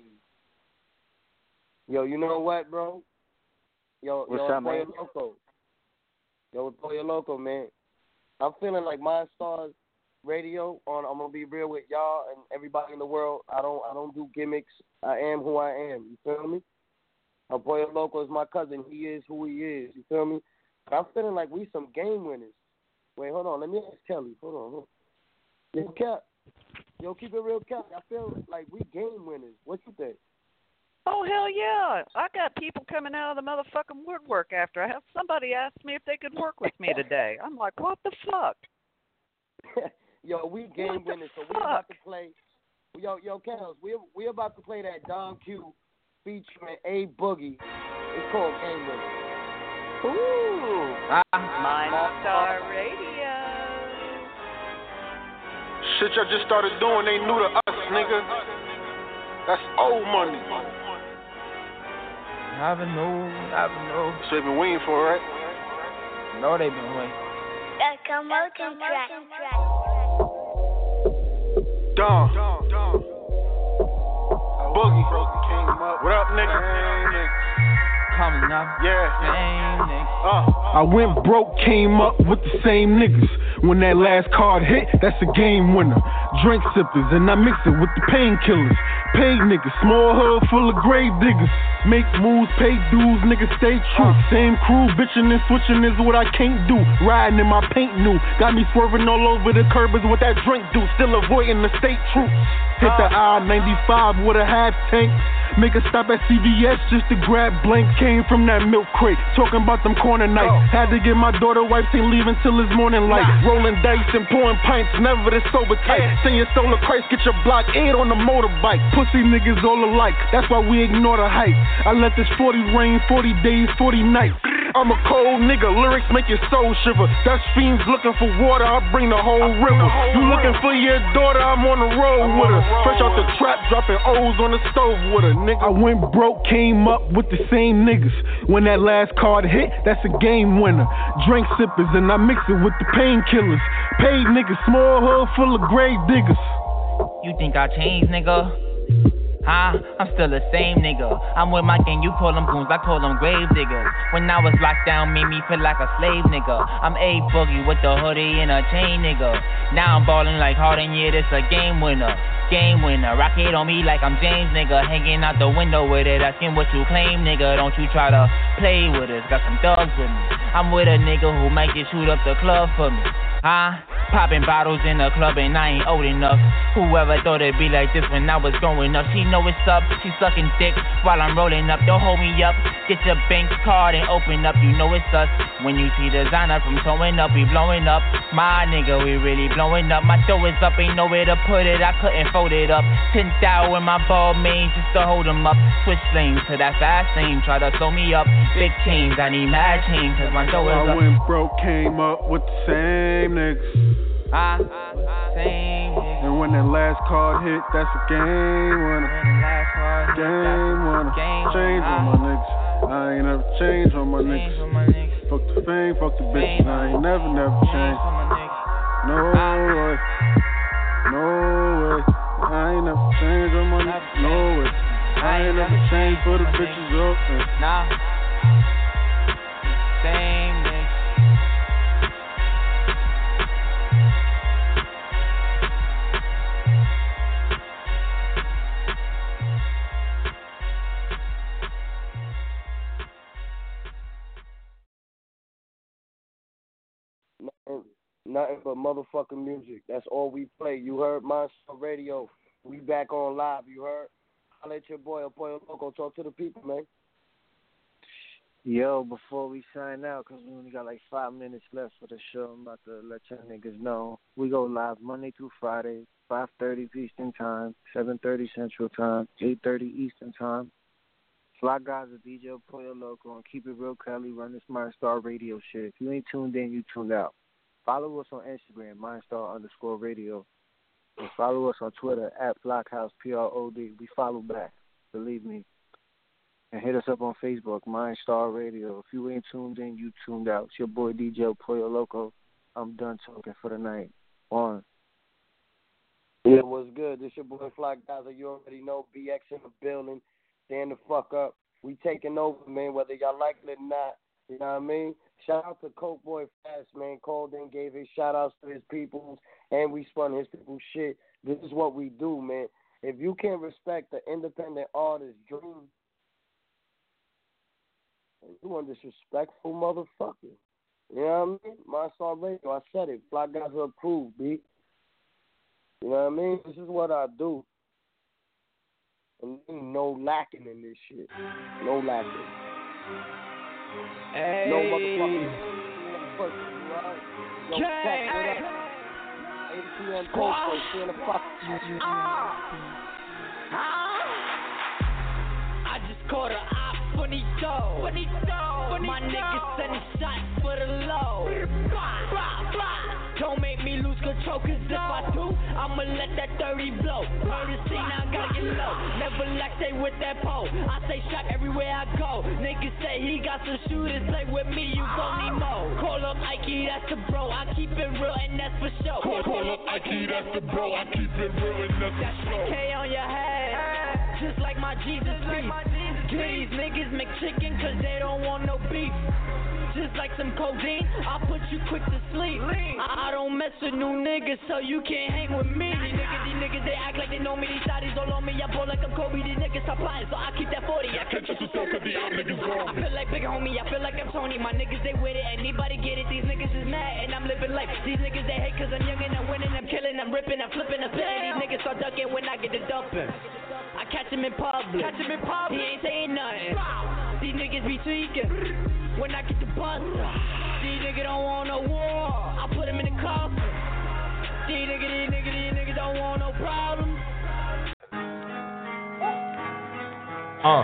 Yo, you know what, bro? Yo, What's yo, up, man? Pollo Loco. Yo, Pollo Loco, man. I'm feeling like Mindstar Radio. On, I'm gonna be real with y'all and everybody in the world. I don't, I don't do gimmicks. I am who I am. You feel me? My Pollo Loco is my cousin. He is who he is. You feel me? I'm feeling like we some game winners. Wait, hold on. Let me ask Kelly. Hold on. Hold on. Yo, Cap. Yo, keep it real, Cap. I feel like we game winners. What you think? Oh, hell yeah. I got people coming out of the motherfucking woodwork after. I have somebody asked me if they could work with me today. I'm like, what the fuck? Yo, we game winners, so we're about to play. Yo, yo, Kels, we're, we're about to play that Don Q featuring A Boogie. It's called Game Winners. Ooh. Ah. Mindstar Radio. Shit y'all just started doing ain't new to us, nigga. That's old money. Never knew, never knew. So they been waiting for it, right? No, they been waiting. The commotion track. Don. Boogie. What up, nigga? Coming up. Yeah. Same nigga. Uh. I went broke, came up with the same niggas. When that last card hit, that's a game winner. Drink sippers, and I mix it with the painkillers. Paid niggas, small hood full of grave diggers. Make moves, pay dues, niggas stay true. Same crew, bitchin' and switching is what I can't do. Riding in my paint new, got me swerving all over the curb is what that drink do. Still avoiding the state troops. Hit the I ninety-five with a half tank. Make a stop at C V S just to grab blank. Came from that milk crate, talking about them corner nights. Had to get my daughter wipes, ain't leaving till it's morning light. Rolling dice and pouring pints, never the sober type. Send your soul to Christ, get your block eight on the motorbike. Pussy niggas all alike, that's why we ignore the hype. I let this forty rain, forty days, forty nights. I'm a cold nigga, lyrics make your soul shiver. Dutch fiends looking for water, I bring the whole river. You looking for your daughter, I'm on the road with her. Fresh out the trap, dropping O's on the stove with her, nigga. I went broke, came up with the same niggas. When that last card hit, that's a game winner. Drink sippers and I mix it with the painkillers. Paid niggas, small hood full of grave diggers. You think I changed, nigga? Huh? I'm still the same nigga. I'm with my gang, you call them goons, I call them grave diggers. When I was locked down, made me feel like a slave nigga. I'm A Boogie with the hoodie and a chain nigga. Now I'm ballin' like Harden, yeah, this a game winner. Game winner, rocket on me like I'm James, nigga. Hanging out the window with it, asking what you claim, nigga. Don't you try to play with us, got some dogs with me. I'm with a nigga who might just shoot up the club for me. Huh? Popping bottles in the club and I ain't old enough. Whoever thought it'd be like this when I was growing up. She know it's up, she sucking dick while I'm rolling up. Don't hold me up, get your bank card and open up. You know it's us. When you see designer from towing up, we blowing up. My nigga, we really blowing up. My dough is up, ain't nowhere to put it. I couldn't fold it up. Ten thou in my ball main just to hold them up. Switch lanes to that fast lane, try to slow me up. Big chains, I need mad chains cause my dough is I up. went broke, came up with the same niggas. Ah, same niggas. And when that last card hit, that's a game winner. Game winner. Change on my niggas. I ain't never changed on my niggas. Fuck the fame, fuck the bitches. I ain't never, never changed. No way. No way. I ain't never changed on my niggas. No way. I ain't never changed for the bitches up. Nah. Same niggas. Nothing, nothing but motherfucking music. That's all we play. You heard Monster Radio. We back on live. You heard? I'll let your boy, Pollo Loco, talk to the people, man. Yo, before we sign out, because we only got like five minutes left for the show, I'm about to let y'all niggas know. We go live Monday through Friday, five thirty Eastern Time, seven thirty Central Time, eight thirty Eastern Time. Fly Guys with D J Pollo Loco and Keep It Real Cali run this Mindstar Radio shit. If you ain't tuned in, you tuned out. Follow us on Instagram, Mindstar underscore radio. And follow us on Twitter at Flockhouse P R O D. We follow back, believe me. And hit us up on Facebook, Mindstar Radio. If you ain't tuned in, you tuned out. It's your boy D J Pollo Loco. I'm done talking for the night. On. Yeah, what's good? This your boy Fly Guys. You already know B X in the building. Stand the fuck up. We taking over, man, whether y'all like it or not. You know what I mean? Shout out to Coke Boy Fast, man. Called in, gave his shout outs to his peoples, and we spun his people's shit. This is what we do, man. If you can't respect the independent artist's dream, you a disrespectful motherfucker. You know what I mean? Mindstar Radio, I said it. Fly Guys are approved, B. You know what I mean? This is what I do. And ain't no lacking in this shit. No lacking. Hey. No motherfucking. Yo, Gang. what up? eight p.m. Coastal, seeing the fuck. I just caught a eye funny dough. Funny dough. My niggas sending shots for the low. Blah, blah, blah. Don't make me lose control, cause if I do, I'ma let that thirty blow. Heard the scene, I gotta get low. Never like stay with that pole. I say shot everywhere I go. Niggas say he got some shooters, play with me, you gon' need more. Call up Ike, that's the bro. I keep it real and that's for sure. Call, call up Ike, that's the bro. I keep it real and that's for sure. K on your head, just like my Jesus beef. These niggas make chicken cause they don't want no beef. Just like some codeine, I'll put you quick to sleep. I, I don't mess with new niggas, so you can't hang with me. These niggas, these niggas, they act like they know me. These thotties all on me, I ball like I'm Kobe. These niggas stop lying, so I keep that forty. I can't trust the soul, cause the other niggas wrong. I feel like big homie, I feel like I'm Tony. My niggas, they with it, anybody get it. These niggas is mad, and I'm living life. These niggas, they hate cause I'm young and I'm winning. I'm killing, I'm ripping, I'm flipping, I'm spitting. These niggas start ducking when I get the dumping. I catch him in public. Catch him in public. He ain't saying nothing. These niggas be tweaking. When I get the bus, these niggas don't want no war. I put him in the coffin. These niggas, these niggas, these niggas don't want no problem. Uh.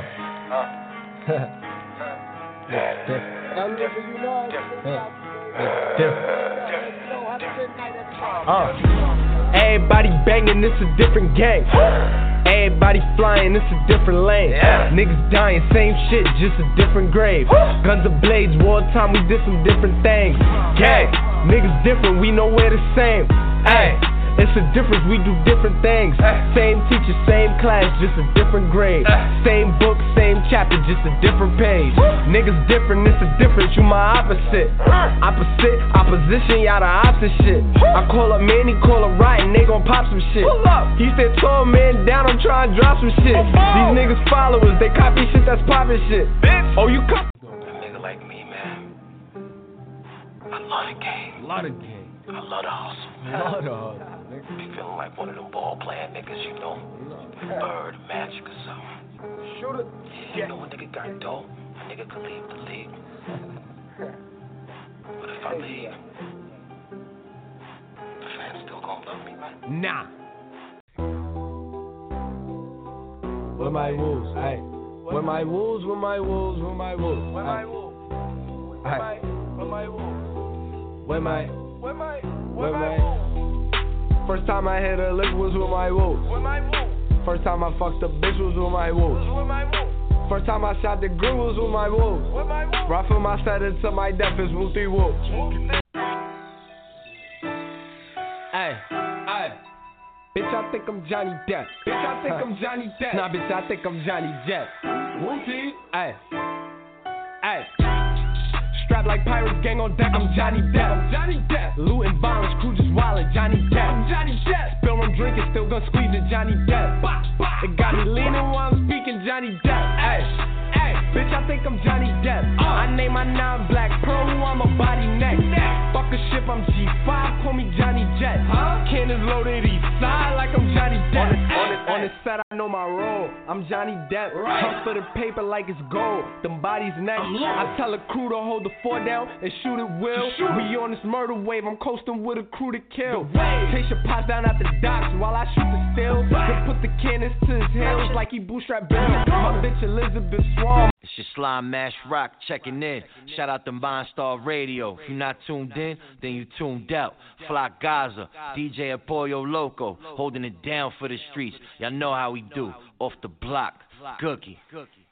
Uh. Everybody banging, this a different gang. Everybody flying, it's a different lane. Yeah. Niggas dying, same shit, just a different grave. Woo. Guns and blades, wartime, we did some different things. Gang, niggas different, we know we're the same. Ay, it's a difference, we do different things. Ay. Same teacher, same class, just a different grade. Ay. Same book, same chapter, just a different page. Woo. Niggas different, it's a difference, you my opposite. Uh. Opposite, opposition, y'all the opposite shit. Woo. I call up Manny, call up right, and they gon' pop some shit. He said, tall man down, I'm trying to drop some shit. Oh, these niggas followers, they copy shit that's poppin' shit. Bitch. Oh, you copy? A nigga like me, man. I love the game. Love the game. I love the hustle. Love the hustle. Be feeling like one of them ball playing niggas, you know. Bird, Magic or something. Shoot it. Yeah, you know a nigga got dope. A nigga can leave the league. But if I leave, the fans still gonna love me, man. Nah. Where my wolves, hey. Where my wolves, where my wolves, where my wolves. Where my wolves. Where my, where my wolves. Where my, where my, where my. First time I hit a lick was with my wolves. Where my wolves. First time I fucked a bitch was with my wolves. Where my wolves. First time I shot the girl was with my wolves. Where my wolves. Rifle my set into my death is Wooty Wolves. Hey, hey. Bitch, I think I'm Johnny Depp. Bitch, I think I'm Johnny Depp. Nah, bitch, I think I'm Johnny Depp. Wooty. Ay. Ay. Strapped like pirates, gang on deck, I'm Johnny Depp. I'm Johnny Depp. Looting violence, crew just wildin', Johnny Depp. I'm Johnny Depp. Spill on drinking, still gon' squeeze the Johnny Depp. Bah, bah. It got me leaning while I'm speaking, Johnny Depp. Ay. Ay. Bitch, I think I'm Johnny Depp. Uh. I name my non-black pearl, who I'm a body neck. Fuck a ship, I'm G five, call me Johnny Jet. Huh? Cannons loaded east side like I'm Johnny Depp. On the, on, the, on the set, I know my role. I'm Johnny Depp. Right. Hunt for the paper like it's gold. Them bodies next. I tell a crew to hold the fort down and shoot it will. Shoot. We on this murder wave, I'm coasting with a crew to kill. Chase your pots down at the docks while I shoot the steel. Then put the cannons to his heels like he bootstrap Bill. My bitch Elizabeth Swan. It's your Slime Mash Rock checking in. Shout out to Mindstar Radio. If you're not tuned in, then you tuned out. Fly Gaza, D J Apoyo Loco, holding it down for the streets. Y'all know how we do. Off the block, Gookie.